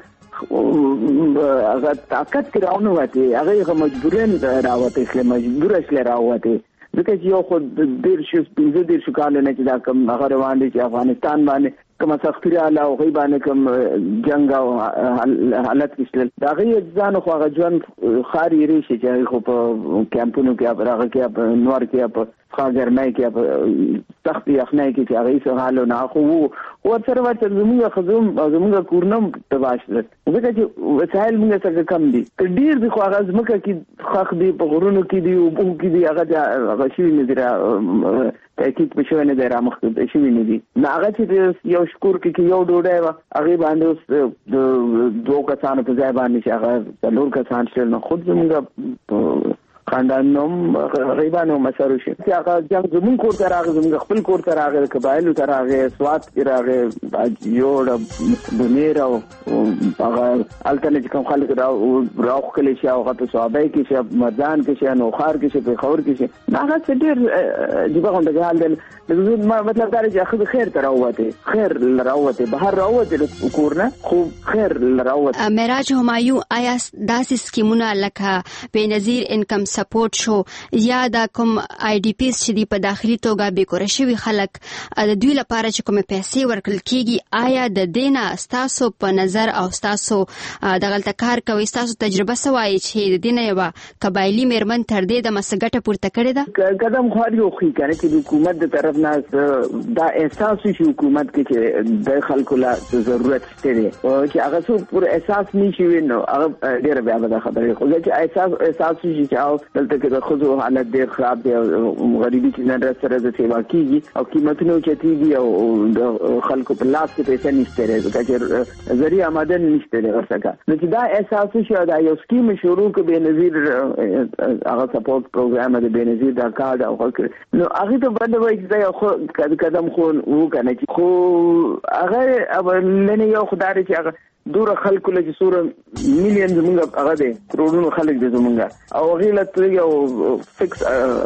هغه طاقت کې راونه وته هغه مجبورین راوته چې مجبور شل راوته ځکه چې یو خو ډېر شو کال نه چې دا کوم هغه روان دي چې افغانستان باندې کوم سختي علا او غیبانه کوم جنگ او حالت کې دا غي ځان خو هغه ژوند خاري ریشي چې خو په کیمپونو کې هغه کې په نور کې په خاګرمای کې په سختي اخنای کې چې هغه څه حالو نه خو او سره ورته زموږ کورنم تباشل ځکه چې وسایل موږ څنګه کم دي ډیر دي خو هغه زمکه کې خخ دي په غرونو کې دي او په کې دي هغه شي نه دي تحقیق بشوي نه رامخ شي نه دي هغه چې یو شکور کې یو ډوډۍ وا هغه باندې د دوه کسانو په ځای باندې هغه څلور کسان شل نه خود زموږ خاندانوم غیبانو مسارو شي هغه جنگ زمون کور ته راغی زمون خپل کور ته راغی قبایل ته راغی سواد کې راغی یوړ بنیر او هغه الټنیټ کوم خلک راو کلی شي هغه په صحابه کې شي مردان کې شي نوخار کې شي په خور کې شي هغه ډېر دی په غونډه حال دی مطلب دا چې اخذ خیر ته راوته خیر راوته بهر راوته کورنه خو خیر راوته معراج همایون آیا داسې سکیمونه لکه بنظیر انکم سپورټ شو یا د کوم آی ډی پیز چې دی په داخلي توګه بیکوره شوی خلک د دوی لپاره چې کوم پیسې ورکړل کیږي آیا د دینه ستاسو په نظر او ستاسو د غلطه کار کوي ستاسو تجربه سوای چې د دینه یو قبایلی میرمن تر دې د مسګټه پورته کړې ده قدم خو یو خو کنه چې حکومت د طرف نه دا احساس شي حکومت کې چې د خلکو لا ضرورت شته چې هغه څو پر احساس نشي وینو هغه ډیره بیا به خبره خو چې احساس شي چې او دلته کې د خزو حالت ډیر خراب دی غریبي چې نن سره د سیوا کیږي او قیمتونه چتیږي او د خلکو په لاس کې پیسې نشته راځي چې ذریعہ آمدن نشته راځي نو چې دا احساس شي دا یو سکیم شروع کې به نظیر هغه سپورټ پروګرام د بنظیر دا کارت او نو هغه ته باندې وایي چې یو قدم خو وکنه چې خو هغه ولنه یو خدای چې هغه دور خلکو له سوره میلیون زمونږ هغه دي کروڑونو خلک دي زمونږ او غیلت یو فکس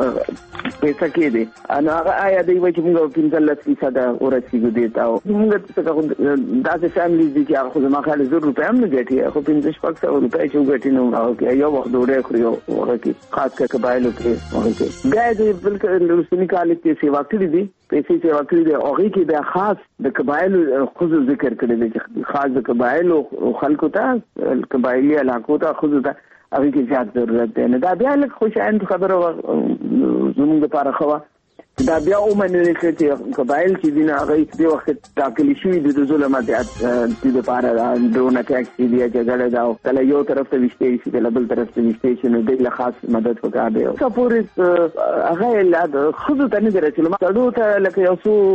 پیسې کې دي انا هغه آیا دی چې موږ 15% ورسېږو دي تا موږ څنګه داسې فیملی دي چې هغه خو ما خاله 0 روپیا هم نه ګټي خو 15% روپیا چې ګټي نو هغه یو وخت ډوډۍ خوري او هغه کې خاص کر قبایلو کې هغه کې ګای دي بلکې لوسنی کال کې سیوا کړې دي پیسې سیوا کړې دي او هغه کې د خاص د قبایلو خو ذکر کړی دي چې خاص د قبایلو خلکو ته قبایلی علاقو ته خو ته هغه کې زیات ضرورت دی نه دا بیا لکه خوشاین خبره زموږ لپاره خو دا بیا اومنه چې قبایل چې دین هغه د وخت تاکلی شوی د ظلمات د لپاره ډرون اٹیک دی چې دا کله یو طرف ته وشته شي د بل طرف ته وشته شي نو د خاص مدد وکړه دی سپورټ هغه لا خود ته نه درته نو تاسو ته لکه یو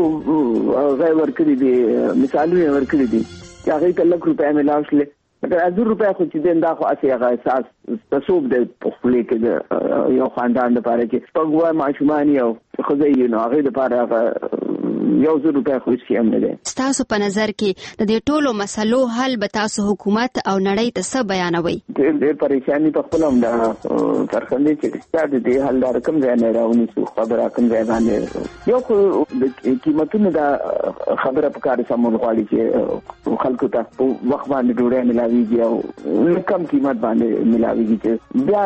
څو غیر ورکړي دي مثالونه ورکړي دي چې هغه ته لک روپیا ملاوشله مګر 1000 روپیا خو چې دین دا خو اسی هغه اساس تصوب د خپلې کې یو خاندان لپاره چې پګوا ماشومانی او خو زه نو هغه لپاره یو 1000 روپیا خو هیڅ هم نه ده تاسو په نظر کې د دې ټولو مسلو حل به تاسو حکومت او نړۍ ته څه بیانوي د پریشانی په خپل هم دا ترخندې چې د دې حل رقم ځای نه راونی څو خبره کوم ځای باندې یو خو د قیمتونو دا خبره په کار سمون غواړي چې خلکو ته وخت باندې ډوډۍ ملاويږي او کم قیمت باندې ملاويږي چې بیا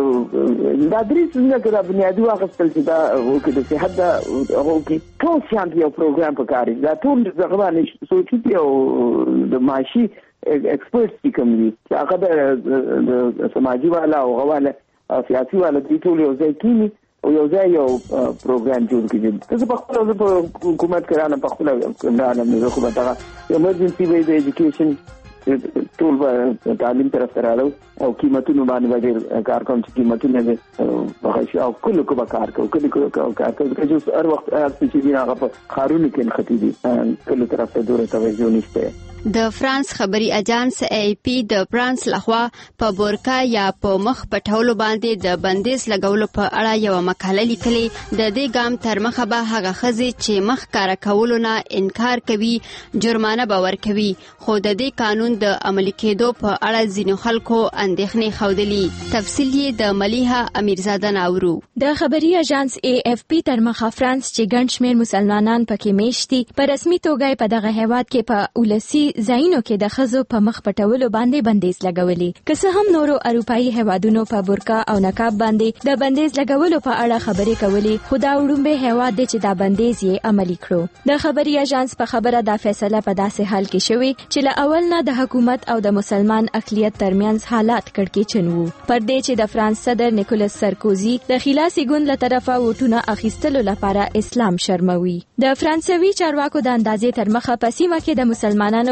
د درې څنګه کړه بنیادی واغستل چې دا وکړي د صحت دا هغه کې ټول شانتي یو پروګرام په کار دا ټول ځغه باندې سوچي او د ماشي ایکسپرټس کوم دي چې هغه د سماجی والا او غواله سیاسي والا دي ټول یو ځای کې او یو ځای یو پروګرام جوړ کړي تاسو په خپل حکومت کرانه په خپل نه نه خو به دا ایمرجنسي وې د ایجوکیشن ټول به تعلیم طرف ته راړو او قیمتونو باندې کار کوم چې قیمتونه به هغه او کله کو به کار کوو کله کار کوو چې هر وخت چې دی هغه په خارونه کې نختی دي کله طرف ته دوره توجه نشته د فرانس خبري اجانس ای پی د فرانس لخوا په بورکا یا په مخ پټولو باندې د بندیز لګولو په اړه یو مقاله لیکلې د دې ګام تر مخه به هغه خزي چې مخ کار کولو نه انکار کوي جرمانه باور کوي خو د دې قانون د عملي کېدو په اړه ځینو خلکو اندېښنې خوندلي تفصیل یې د ملیحه امیرزاده ناورو د خبري اجانس ای اف پی تر مخه فرانس چې ګڼ شمېر مسلمانان پکې میشتي په رسمي توګه په دغه هیواد کې په ولسی ځایونو کې د خزو په مخ پټولو باندې بندیز لګولې که څه هم نورو اروپایي هیوادونو په بورکا او نقاب باندې د بندیز لګولو په اړه خبرې کولې خو دا وړومبه هیواد دی چې دا بندیز یې عملي کړو د خبري اژانس په خبره دا فیصله په داسې حال کې شوې چې له اول نه د حکومت او د مسلمان اقلیت ترمنځ حالات کړکېچن وو پر دې چې د فرانس صدر نیکولس سرکوزي د خلاصي ګوند له طرفه وټونه اخیستلو لپاره اسلام شرموي د فرانسوي چارواکو د اندازې تر مخه په سیمه کې د مسلمانانو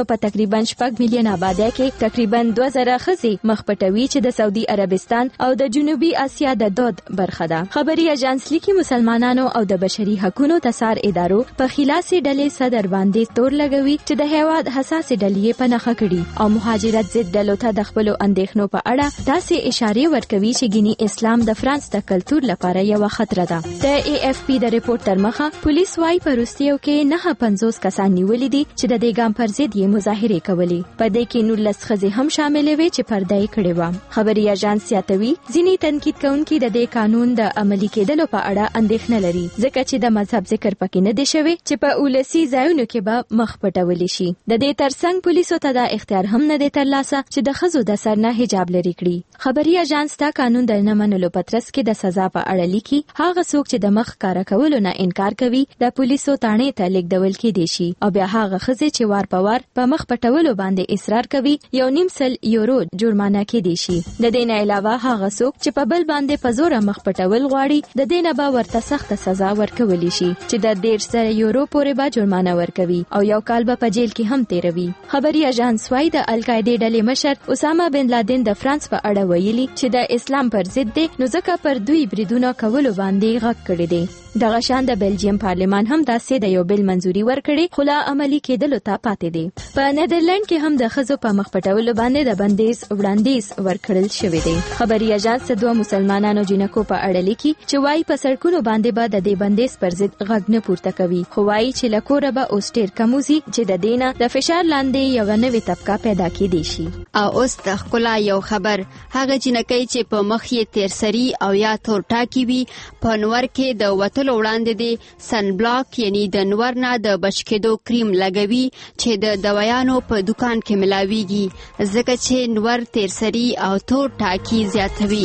په تقریبا 6 میلیون آبادی کې تقریبا 2000 ښځې مخ پټوي چې د سعودي عربستان او د جنوبي اسیا د دود برخه ده. خبري اژانس لیکي مسلمانانو او د بشري حقوقو تسار ادارو په خلاصي ډلې صدر باندې تور لګوي چې د هیواد حساس ډلې په نخښه کړي او مهاجرت ضد ډلو ته د خپل اندېښنو په اړه داسې اشاره ورکوي چې ګینی اسلام د فرانس د کلچر لپاره یو خطر ده. د AFP د ریپورت تر مخه پولیس وايي په روسیو کې 950 کسان نیولې دي چې د دې ګام پر ضد یې مظاهره کولې. په دې کې 19 ښځې هم شامل وي چې پرده یې کړې و. خبري اژانس یاتوي ځینې تنقید کوونکي د دې قانون د عملي کېدلو په اړه اندېښنه لري ځکه چې د مذهب ذکر پکې نه دی شوی چې په اولسي ځایونو کې به مخ پټول شي. د دې ترڅنګ پولیسو ته دا اختیار هم نه دی ترلاسه چې د ښځو د سر نه حجاب لري کړي. خبري اژانس دا قانون د نه منلو په ترڅ کې د سزا په اړه لیکي هغه څوک چې د مخ کار کولو نه انکار کوي د پولیسو تانې ته لیږدول کېدی شي او بیا هغه ښځې چې وار په وار په مخ پټولو باندې اصرار کوي 1.5 یورو جرمانه کېدی شي. د دې نه علاوه هغه څوک چې په بل باندې په زور مخ پټول غواړي د دې نه به ورته سخت سزا ورکول شي چې د 1.5 یورو پورې به جرمانه ورکوي او یو کال به په جیل کې هم تیروي. خبري اژانس وايي د القاعده ډلې مشر اسامه بن لادن د فرانس په اړه ویلي چې د اسلام پر ضد دی نو ځکه پر دوی بریدونه کولو باندې غږ کړی دی. دغه شان د بلجیم پارلمان هم داسې د یو بل منځوري ورکړي خو لا عملي کېدلو ته پاتې دی. په نیدرلند کې هم د ښځو په مخ پټولو باندې د بندیز وړاندیز ورکړل شوی دی. خبري اژانس دوه مسلمانانو جنکو په اړه لیکي چې وايي په سړکونو باندې به د دې بندیز پر ضد غږ نه پورته کوي خو وايي چې لکوره به اوس ډېر کموزي چې د دینه د فشار لاندې یو نوې طبقه پیدا کېدی شي. او اوس د ښکلا یو خبر هغه جنکۍ چې په مخ یې تیرسري او یا تور ټاکي وي په نور کې د وتلو وړاندې دی سن بلاک یعنی د نور نه د بچ کېدو کریم لګوي چې د دوایانو په دکان کې ملاويږي ځکه چې نور تیرسري او تور ټاکي زیاتوي.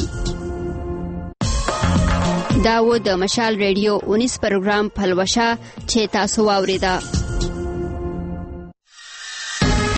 دا و د مشال ریډیو 19 پروګرام پلوشه چې تاسو واوریدا.